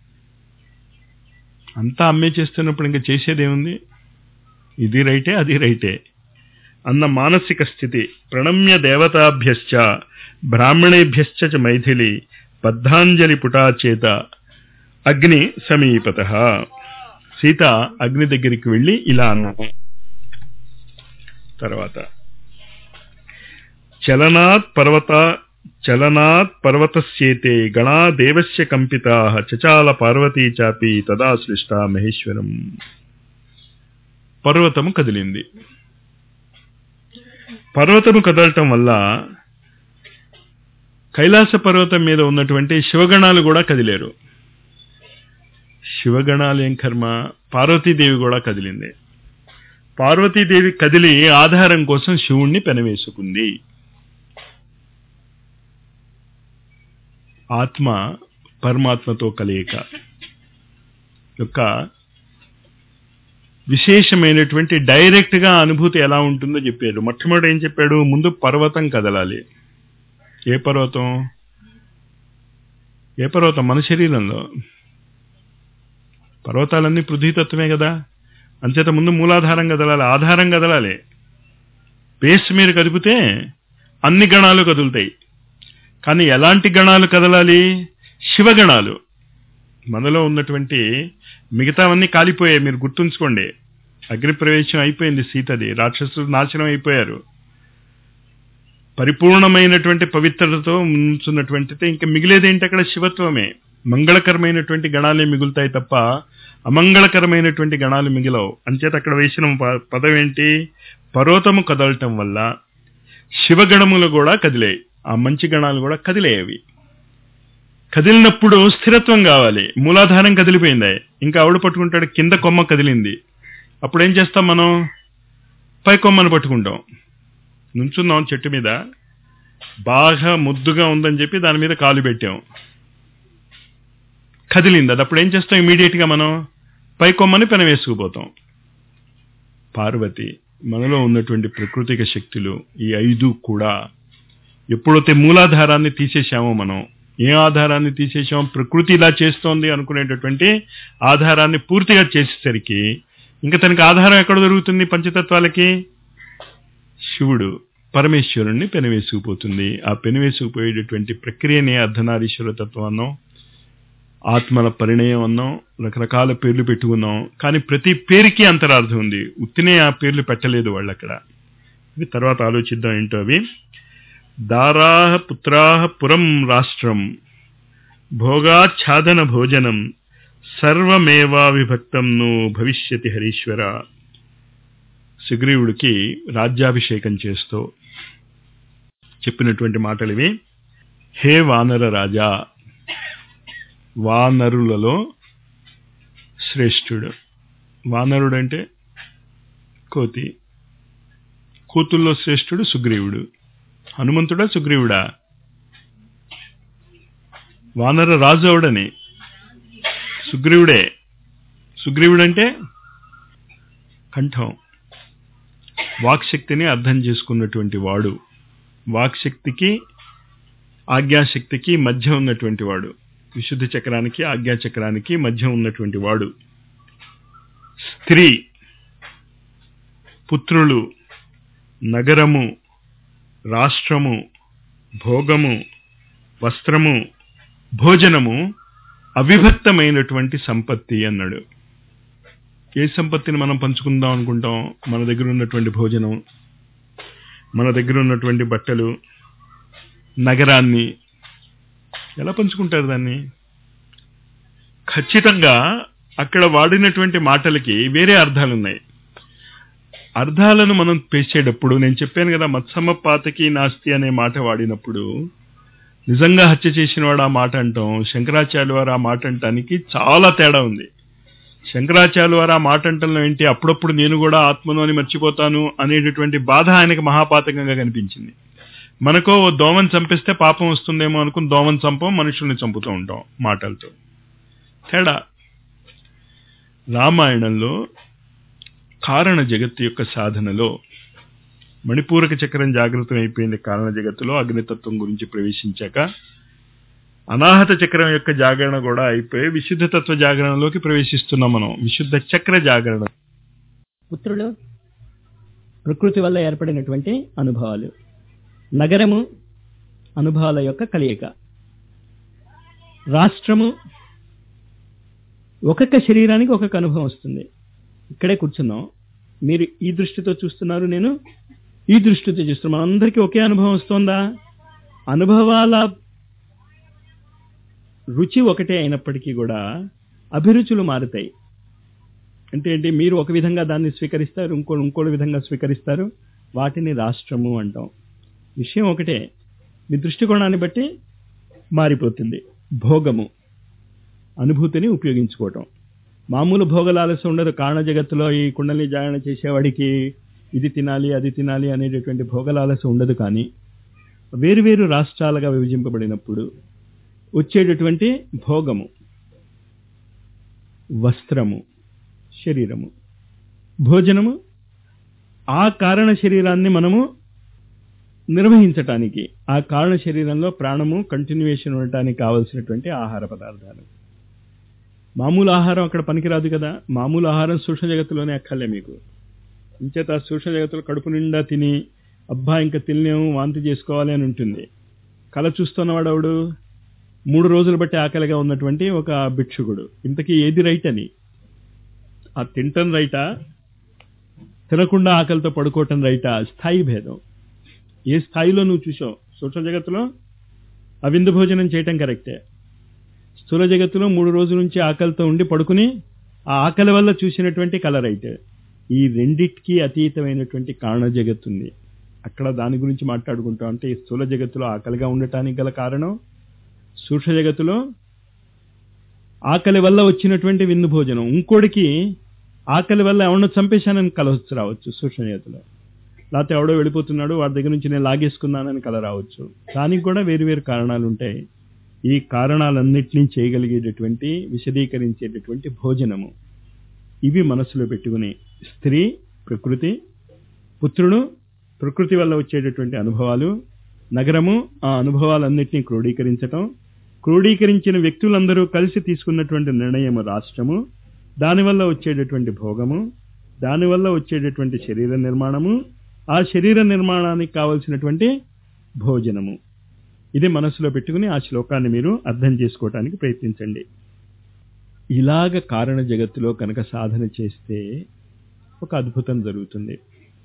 అంతా అమ్మే చేస్తున్నప్పుడు ఇంకా చేసేదేముంది? ఇది రైటే అది రైటే అన్న మానసిక స్థితి. ప్రణమ్య దేవతాభ్యశ్చ బ్రాహ్మణేభ్యశ్చ చ మైథిలి బద్ధాంజలి పుటాచేత అగ్ని సమీపత. సీత అగ్ని దగ్గరికి వెళ్ళి ఇలా అన్నాడు. తర్వాత చలనాత్ పర్వత చలనాత్ పర్వతస్యేతే గణా దేవస్య కంపితాః చచాల పార్వతీ చాపి తదా సృష్టా మహేశ్వరం. పర్వతము కదిలింది. పర్వతము కదలటం వల్ల కైలాస పర్వతం మీద ఉన్నటువంటి శివగణాలు కూడా కదిలేరు. శివగణాలు ఏం కర్మ, పార్వతీదేవి కూడా కదిలింది. పార్వతీదేవి కదిలి ఆధారం కోసం శివుణ్ణి పెనవేసుకుంది. ఆత్మ పరమాత్మతో కలయిక యొక్క విశేషమైనటువంటి డైరెక్ట్ గా అనుభూతి ఎలా ఉంటుందో చెప్పాడు. మొట్టమొదటి ఏం చెప్పాడు? ముందు పర్వతం కదలాలి. ఏ పర్వతం? ఏ పర్వతం? మన శరీరంలో పర్వతాలన్నీ పృథ్వీతత్వమే కదా. అంచేత ముందు మూలాధారం కదలాలి, ఆధారం కదలాలి. బేస్ మీరు కదిపితే అన్ని గణాలు కదులుతాయి. కానీ ఎలాంటి గణాలు కదలాలి? శివగణాలు. మనలో ఉన్నటువంటి మిగతావన్నీ కాలిపోయాయి. మీరు గుర్తుంచుకోండి, అగ్ని ప్రవేశం అయిపోయింది సీతది, రాక్షసులు నాశనం అయిపోయారు. పరిపూర్ణమైనటువంటి పవిత్రతతో ఉంచున్నటువంటిది ఇంకా మిగిలేదేంటి అక్కడ శివత్వమే. మంగళకరమైనటువంటి గణాలే మిగులుతాయి తప్ప అమంగళకరమైనటువంటి గణాలు మిగిలవు. అంచేత అక్కడ వేసిన పదం ఏంటి? పర్వతము కదలటం వల్ల శివగణములు కూడా కదిలేయి, ఆ మంచి గణాలు కూడా కదిలేవి. కదిలినప్పుడు స్థిరత్వం కావాలి. మూలాధారం కదిలిపోయింది, ఇంకా ఆవిడ పట్టుకుంటాడు కింద కొమ్మ కదిలింది. అప్పుడు ఏం చేస్తాం మనం? పై కొమ్మను పట్టుకుంటాం. నుంచున్నాం చెట్టు మీద, బాగా ముద్దుగా ఉందని చెప్పి దాని మీద కాలు పెట్టాం, కదిలింది. అది అప్పుడు ఏం చేస్తాం? ఇమీడియట్ గా మనం పై కొమ్మని పెనవేసుకుపోతాం. పార్వతి, మనలో ఉన్నటువంటి ప్రకృతిక శక్తులు ఈ ఐదు కూడా ఎప్పుడైతే మూలాధారాన్ని తీసేశామో, మనం ఏ ఆధారాన్ని తీసేసామో, ప్రకృతి ఇలా చేస్తోంది అనుకునేటటువంటి ఆధారాన్ని పూర్తిగా చేసేసరికి ఇంకా తనకి ఆధారం ఎక్కడ దొరుకుతుంది? పంచతత్వాలకి శివుడు పరమేశ్వరుణ్ణి పెనవేసుకుపోతుంది. ఆ పెనవేసుకుపోయేటటువంటి ప్రక్రియనే అర్ధనారీశ్వర తత్వం అన్నాం, ఆత్మల పరిణయం అన్నాం, రకరకాల పేర్లు పెట్టుకున్నాం. కానీ ప్రతి పేరుకి అంతరార్థం ఉంది. ఉత్తినే ఆ పేర్లు పెట్టలేదు వాళ్ళు అక్కడ. ఇవి తర్వాత ఆలోచిద్దాం ఏంటో అవి. దారాహ పుత్రాహ పురం రాష్ట్రం భోగాచ్ఛాదన భోజనం సర్వమేవా విభక్తం ను భవిష్యతి హరీశ్వర. సుగ్రీవుడికి రాజ్యాభిషేకం చేస్తూ చెప్పినటువంటి మాటలు ఇవి. హే వానర రాజా, వానరులలో శ్రేష్ఠుడు. వానరుడు అంటే కోతి, కూతుల్లో శ్రేష్ఠుడు సుగ్రీవుడు. హనుమంతుడా సుగ్రీవుడా? వానర రాజు అవడని సుగ్రీవుడే. సుగ్రీవుడంటే కంఠం, వాక్శక్తిని అర్థం చేసుకున్నటువంటి వాడు, వాక్శక్తికి ఆజ్ఞాశక్తికి మధ్య ఉన్నటువంటి వాడు, విశుద్ధ చక్రానికి ఆజ్ఞాచక్రానికి మధ్య ఉన్నటువంటి వాడు. స్త్రీ, పుత్రులు, నగరము, రాష్ట్రము, భోగము, వస్త్రము, భోజనము అవిభక్తమైనటువంటి సంపత్తి అన్నాడు. ఏ సంపత్తిని మనం పంచుకుందాం అనుకుంటాం? మన దగ్గర ఉన్నటువంటి భోజనం, మన దగ్గర ఉన్నటువంటి బట్టలు, నగరాన్ని ఎలా పంచుకుంటారు దాన్ని? ఖచ్చితంగా అక్కడ వాడినటువంటి మాటలకి వేరే అర్థాలున్నాయి. అర్థాలను మనం పేసేటప్పుడు నేను చెప్పాను కదా, మత్సమ పాతకి నాస్తి అనే మాట వాడినప్పుడు నిజంగా హత్య చేసిన వాడు ఆ మాట అంటాం, శంకరాచార్యుల వారు ఆ మాట అంటానికి చాలా తేడా ఉంది. శంకరాచార్యుల వారు ఆ మాట అంటంలో ఏంటి? అప్పుడప్పుడు నేను కూడా ఆత్మను అని మర్చిపోతాను అనేటటువంటి బాధ ఆయనకి మహాపాతకంగా కనిపించింది. మనకో ఓ దోమని చంపేస్తే పాపం వస్తుందేమో అనుకుని దోమని చంపం, మనుషుల్ని చంపుతూ ఉంటాం మాటలతో. తేడా. రామాయణంలో కారణ జగత్తు యొక్క సాధనలో మణిపూరక చక్రం జాగృతం అయిపోయింది. కారణ జగత్తులో అగ్నితత్వం గురించి ప్రవేశించాక అనాహత చక్రం యొక్క జాగరణ కూడా అయిపోయి విశుద్ధ తత్వ జాగరణలోకి ప్రవేశిస్తున్నాం మనం. విశుద్ధ చక్ర జాగరణ.
పుత్రులు ప్రకృతి వల్ల ఏర్పడినటువంటి అనుభవాలు, నగరము అనుభవాల యొక్క కలయిక, రాష్ట్రము ఒక్కొక్క శరీరానికి ఒక్కొక్క అనుభవం వస్తుంది. ఇక్కడే కూర్చున్నాం, మీరు ఈ దృష్టితో చూస్తున్నారు, నేను ఈ దృష్టితో చూస్తున్నాం. మనందరికీ ఒకే అనుభవం వస్తుందా? అనుభవాల రుచి ఒకటే అయినప్పటికీ కూడా అభిరుచులు మారుతాయి. అంటే ఏంటి? మీరు ఒక విధంగా దాన్ని స్వీకరిస్తారు, ఇంకో ఇంకోటి విధంగా స్వీకరిస్తారు. వాటిని రాష్ట్రము అంటాం. విషయం ఒకటే, మీ దృష్టికోణాన్ని బట్టి మారిపోతుంది. భోగము, అనుభూతిని ఉపయోగించుకోవటం. మామూలు భోగలాలస ఉండదు. కారణ జగత్తులో ఈ కుండలి జాగరణ చేసేవాడికి ఇది తినాలి అది తినాలి అనేటటువంటి భోగలాలస ఉండదు. కానీ వేరువేరు రాష్ట్రాలుగా విభజింపబడినప్పుడు వచ్చేటటువంటి భోగము, వస్త్రము, శరీరము, భోజనము, ఆ కారణ శరీరాన్ని మనము నిర్వహించటానికి, ఆ కారణ శరీరంలో ప్రాణము కంటిన్యూయేషన్ ఉండటానికి కావలసినటువంటి ఆహార పదార్థాలు. మామూలు ఆహారం అక్కడ పనికిరాదు కదా. మామూలు ఆహారం సూక్ష్మ జగత్తులోనే అక్కర్లే మీకు. ఇంచేత సూక్ష్మ జగత్తులో కడుపు నిండా తిని అబ్బా ఇంకా తినలేము, వాంతి చేసుకోవాలి అని ఉంటుంది. కళ చూస్తున్నవాడు ఎవడు? మూడు రోజులు బట్టి ఆకలిగా ఉన్నటువంటి ఒక భిక్షుకుడు. ఇంతకీ ఏది రైట్ అని? ఆ తింటం రైటా, తినకుండా ఆకలితో పడుకోవటం రైటా? స్థాయి భేదం. ఏ స్థాయిలో నువ్వు చూసావు. సూక్ష్మ జగత్తులో ఆ విందు భోజనం చేయటం కరెక్టే. స్థూల జగత్తులో మూడు రోజుల నుంచి ఆకలితో ఉండి పడుకుని ఆ ఆకలి వల్ల చూసినటువంటి కళ రైట్. ఈ రెండిటికి అతీతమైనటువంటి కారణ జగత్తు ఉంది. అక్కడ దాని గురించి మాట్లాడుకుంటాం. అంటే ఈ స్థూల జగత్తులో ఆకలిగా ఉండటానికి గల కారణం, సూక్ష్మ జగత్తులో ఆకలి వల్ల వచ్చినటువంటి విందు భోజనం. ఇంకోటికి ఆకలి వల్ల ఎవరినో చంపేశానని కల వచ్చి రావచ్చు సూక్ష్మ జగత్తులో. లేకపోతే ఎవడో వెళ్ళిపోతున్నాడు వాడి దగ్గర నుంచి నేను లాగేసుకున్నానని కల రావచ్చు. దానికి కూడా వేరు వేరు కారణాలు ఉంటాయి. ఈ కారణాలన్నింటినీ చేయగలిగేటటువంటి విశదీకరించేటటువంటి భోజనము ఇవి మనసులో పెట్టుకుని స్త్రీ ప్రకృతి, పుత్రుడు ప్రకృతి వల్ల వచ్చేటటువంటి అనుభవాలు, నగరము ఆ అనుభవాలన్నింటినీ క్రోడీకరించటం, క్రోడీకరించిన వ్యక్తులందరూ కలిసి తీసుకున్నటువంటి నిర్ణయము రాష్ట్రము, దానివల్ల వచ్చేటటువంటి భోగము, దానివల్ల వచ్చేటటువంటి శరీర నిర్మాణము, ఆ శరీర నిర్మాణానికి కావలసినటువంటి భోజనము. ఇది మనసులో పెట్టుకుని ఆ శ్లోకాన్ని మీరు అర్థం చేసుకోవటానికి ప్రయత్నించండి. ఇలాగ కారణ జగత్తులో కనుక సాధన చేస్తే ఒక అద్భుతం జరుగుతుంది.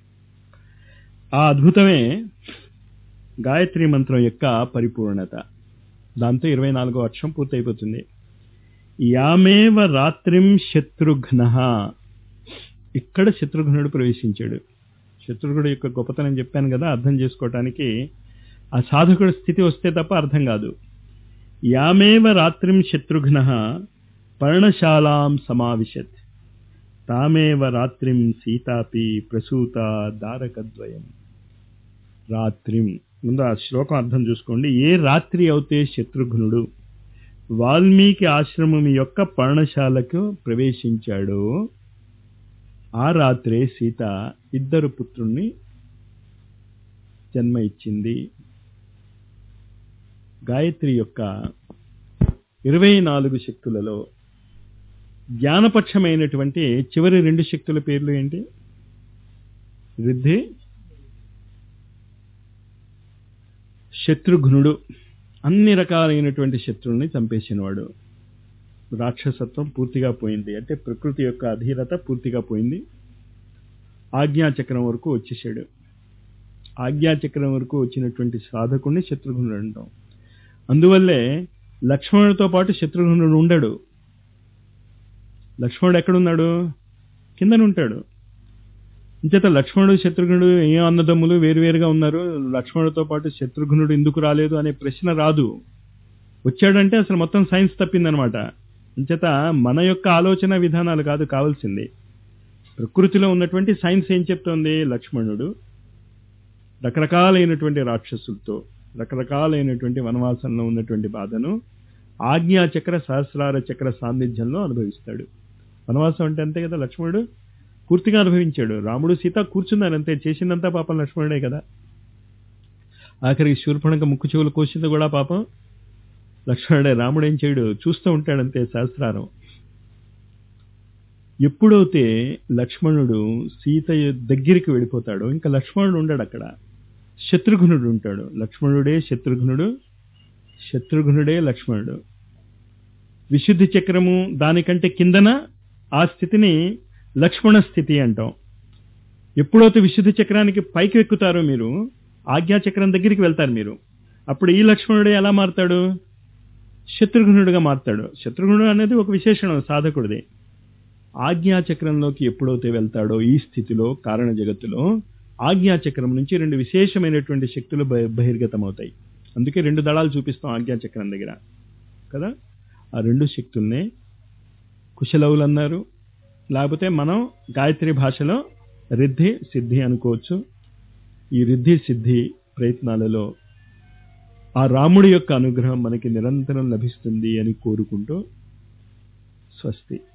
ఆ అద్భుతమే గాయత్రి మంత్రం యొక్క పరిపూర్ణత. దాంతో ఇరవై నాలుగో అక్షరం పూర్తయిపోతుంది. యామేవ రాత్రిం శత్రుఘ్న. ఇక్కడ శత్రుఘ్నుడు ప్రవేశించాడు. శత్రుఘ్నుడు యొక్క గొప్పతనం చెప్పాను కదా, అర్థం చేసుకోవటానికి ఆ సాధకుడి స్థితి వస్తే తప్ప అర్థం కాదు. యామేవ రాత్రిం శత్రుఘ్న పర్ణశాలాం సమావిశత్ తామేవ రాత్రిం సీతాపి ప్రసూత దారకద్వయం. రాత్రిం ముందు ఆ శ్లోకం అర్థం చూసుకోండి. ఏ రాత్రి అవుతే శత్రుఘ్నుడు వాల్మీకి ఆశ్రమం యొక్క పర్ణశాలకు ప్రవేశించాడో ఆ రాత్రే సీత ఇద్దరు పుత్రుణ్ణి జన్మ ఇచ్చింది. గాయత్రి యొక్క ఇరవై నాలుగు శక్తులలో జ్ఞానపక్షమైనటువంటి చివరి రెండు శక్తుల పేర్లు ఏంటి? రిద్ధి, శత్రుఘ్నుడు. అన్ని రకాలైనటువంటి శత్రువుల్ని చంపేసినవాడు. రాక్షసత్వం పూర్తిగా పోయింది, అంటే ప్రకృతి యొక్క అధీరత పూర్తిగా పోయింది. ఆజ్ఞాచక్రం వరకు వచ్చేసాడు. ఆజ్ఞాచక్రం వరకు వచ్చినటువంటి సాధకుడిని శత్రుఘ్నుడు అంటాం. అందువల్లే లక్ష్మణుడితో పాటు శత్రుఘ్నుడు ఉండడు. లక్ష్మణుడు ఎక్కడున్నాడు? కిందనుంటాడు. ఇంచేత లక్ష్మణుడు శత్రుఘ్నుడు ఏ అన్నదమ్ములు వేరువేరుగా ఉన్నారు, లక్ష్మణుడితో పాటు శత్రుఘ్నుడు ఎందుకు రాలేదు అనే ప్రశ్న రాదు. వచ్చాడంటే అసలు మొత్తం సైన్స్ తప్పిందనమాట. ఇంచేత మన యొక్క ఆలోచన విధానాలు కాదు కావాల్సింది. ప్రకృతిలో ఉన్నటువంటి సైన్స్ ఏం చెప్తోంది? లక్ష్మణుడు రకరకాలైనటువంటి రాక్షసులతో, రకరకాలైనటువంటి వనవాసంలో ఉన్నటువంటి బాధను ఆజ్ఞాచక్ర సహస్రార చక్ర సాన్నిధ్యంలో అనుభవిస్తాడు. వనవాసం అంటే అంతే కదా, లక్ష్మణుడు పూర్తిగా అనుభవించాడు. రాముడు సీత కూర్చున్నారు అంతే, చేసిందంతా పాపం లక్ష్మణుడే కదా. ఆఖరికి శూర్పణఖ ముక్కు చెవులు కోసింది కూడా పాపం లక్ష్మణుడే. రాముడు ఏం చేయడు, చూస్తూ ఉంటాడంతే సహస్రారం. ఎప్పుడైతే లక్ష్మణుడు సీత దగ్గరికి వెళ్ళిపోతాడో ఇంకా లక్ష్మణుడు ఉండడు అక్కడ, శత్రుఘ్నుడు ఉంటాడు. లక్ష్మణుడే శత్రుఘ్నుడు, శత్రుఘ్నుడే లక్ష్మణుడు. విశుద్ధి చక్రము దానికంటే కిందన ఆ స్థితిని లక్ష్మణ స్థితి అంటాం. ఎప్పుడైతే విశుద్ధి చక్రానికి పైకి ఎక్కుతారో మీరు, ఆజ్ఞాచక్రం దగ్గరికి వెళ్తారు మీరు, అప్పుడు ఈ లక్ష్మణుడే ఎలా మారుతాడు? శత్రుఘ్నుడుగా మారుతాడు. శత్రుఘ్నుడు అనేది ఒక విశేషణం సాధకుడిది. ఆజ్ఞాచక్రంలోకి ఎప్పుడైతే వెళ్తాడో ఈ స్థితిలో కారణ జగత్తులో ఆజ్ఞాచక్రం నుంచి రెండు విశేషమైనటువంటి శక్తులు బహిర్గతం అవుతాయి. అందుకే రెండు దళాలు చూపిస్తాం ఆజ్ఞాచక్రం దగ్గర కదా. ఆ రెండు శక్తుల్నే కుశలవులు అన్నారు, లేకపోతే మనం గాయత్రి భాషలో రిద్ధి సిద్ధి అనుకోవచ్చు. ఈ రిద్ధి సిద్ధి ప్రయత్నాలలో ఆ రాముడి యొక్క అనుగ్రహం మనకి నిరంతరం లభిస్తుంది అని కోరుకుంటూ స్వస్తి.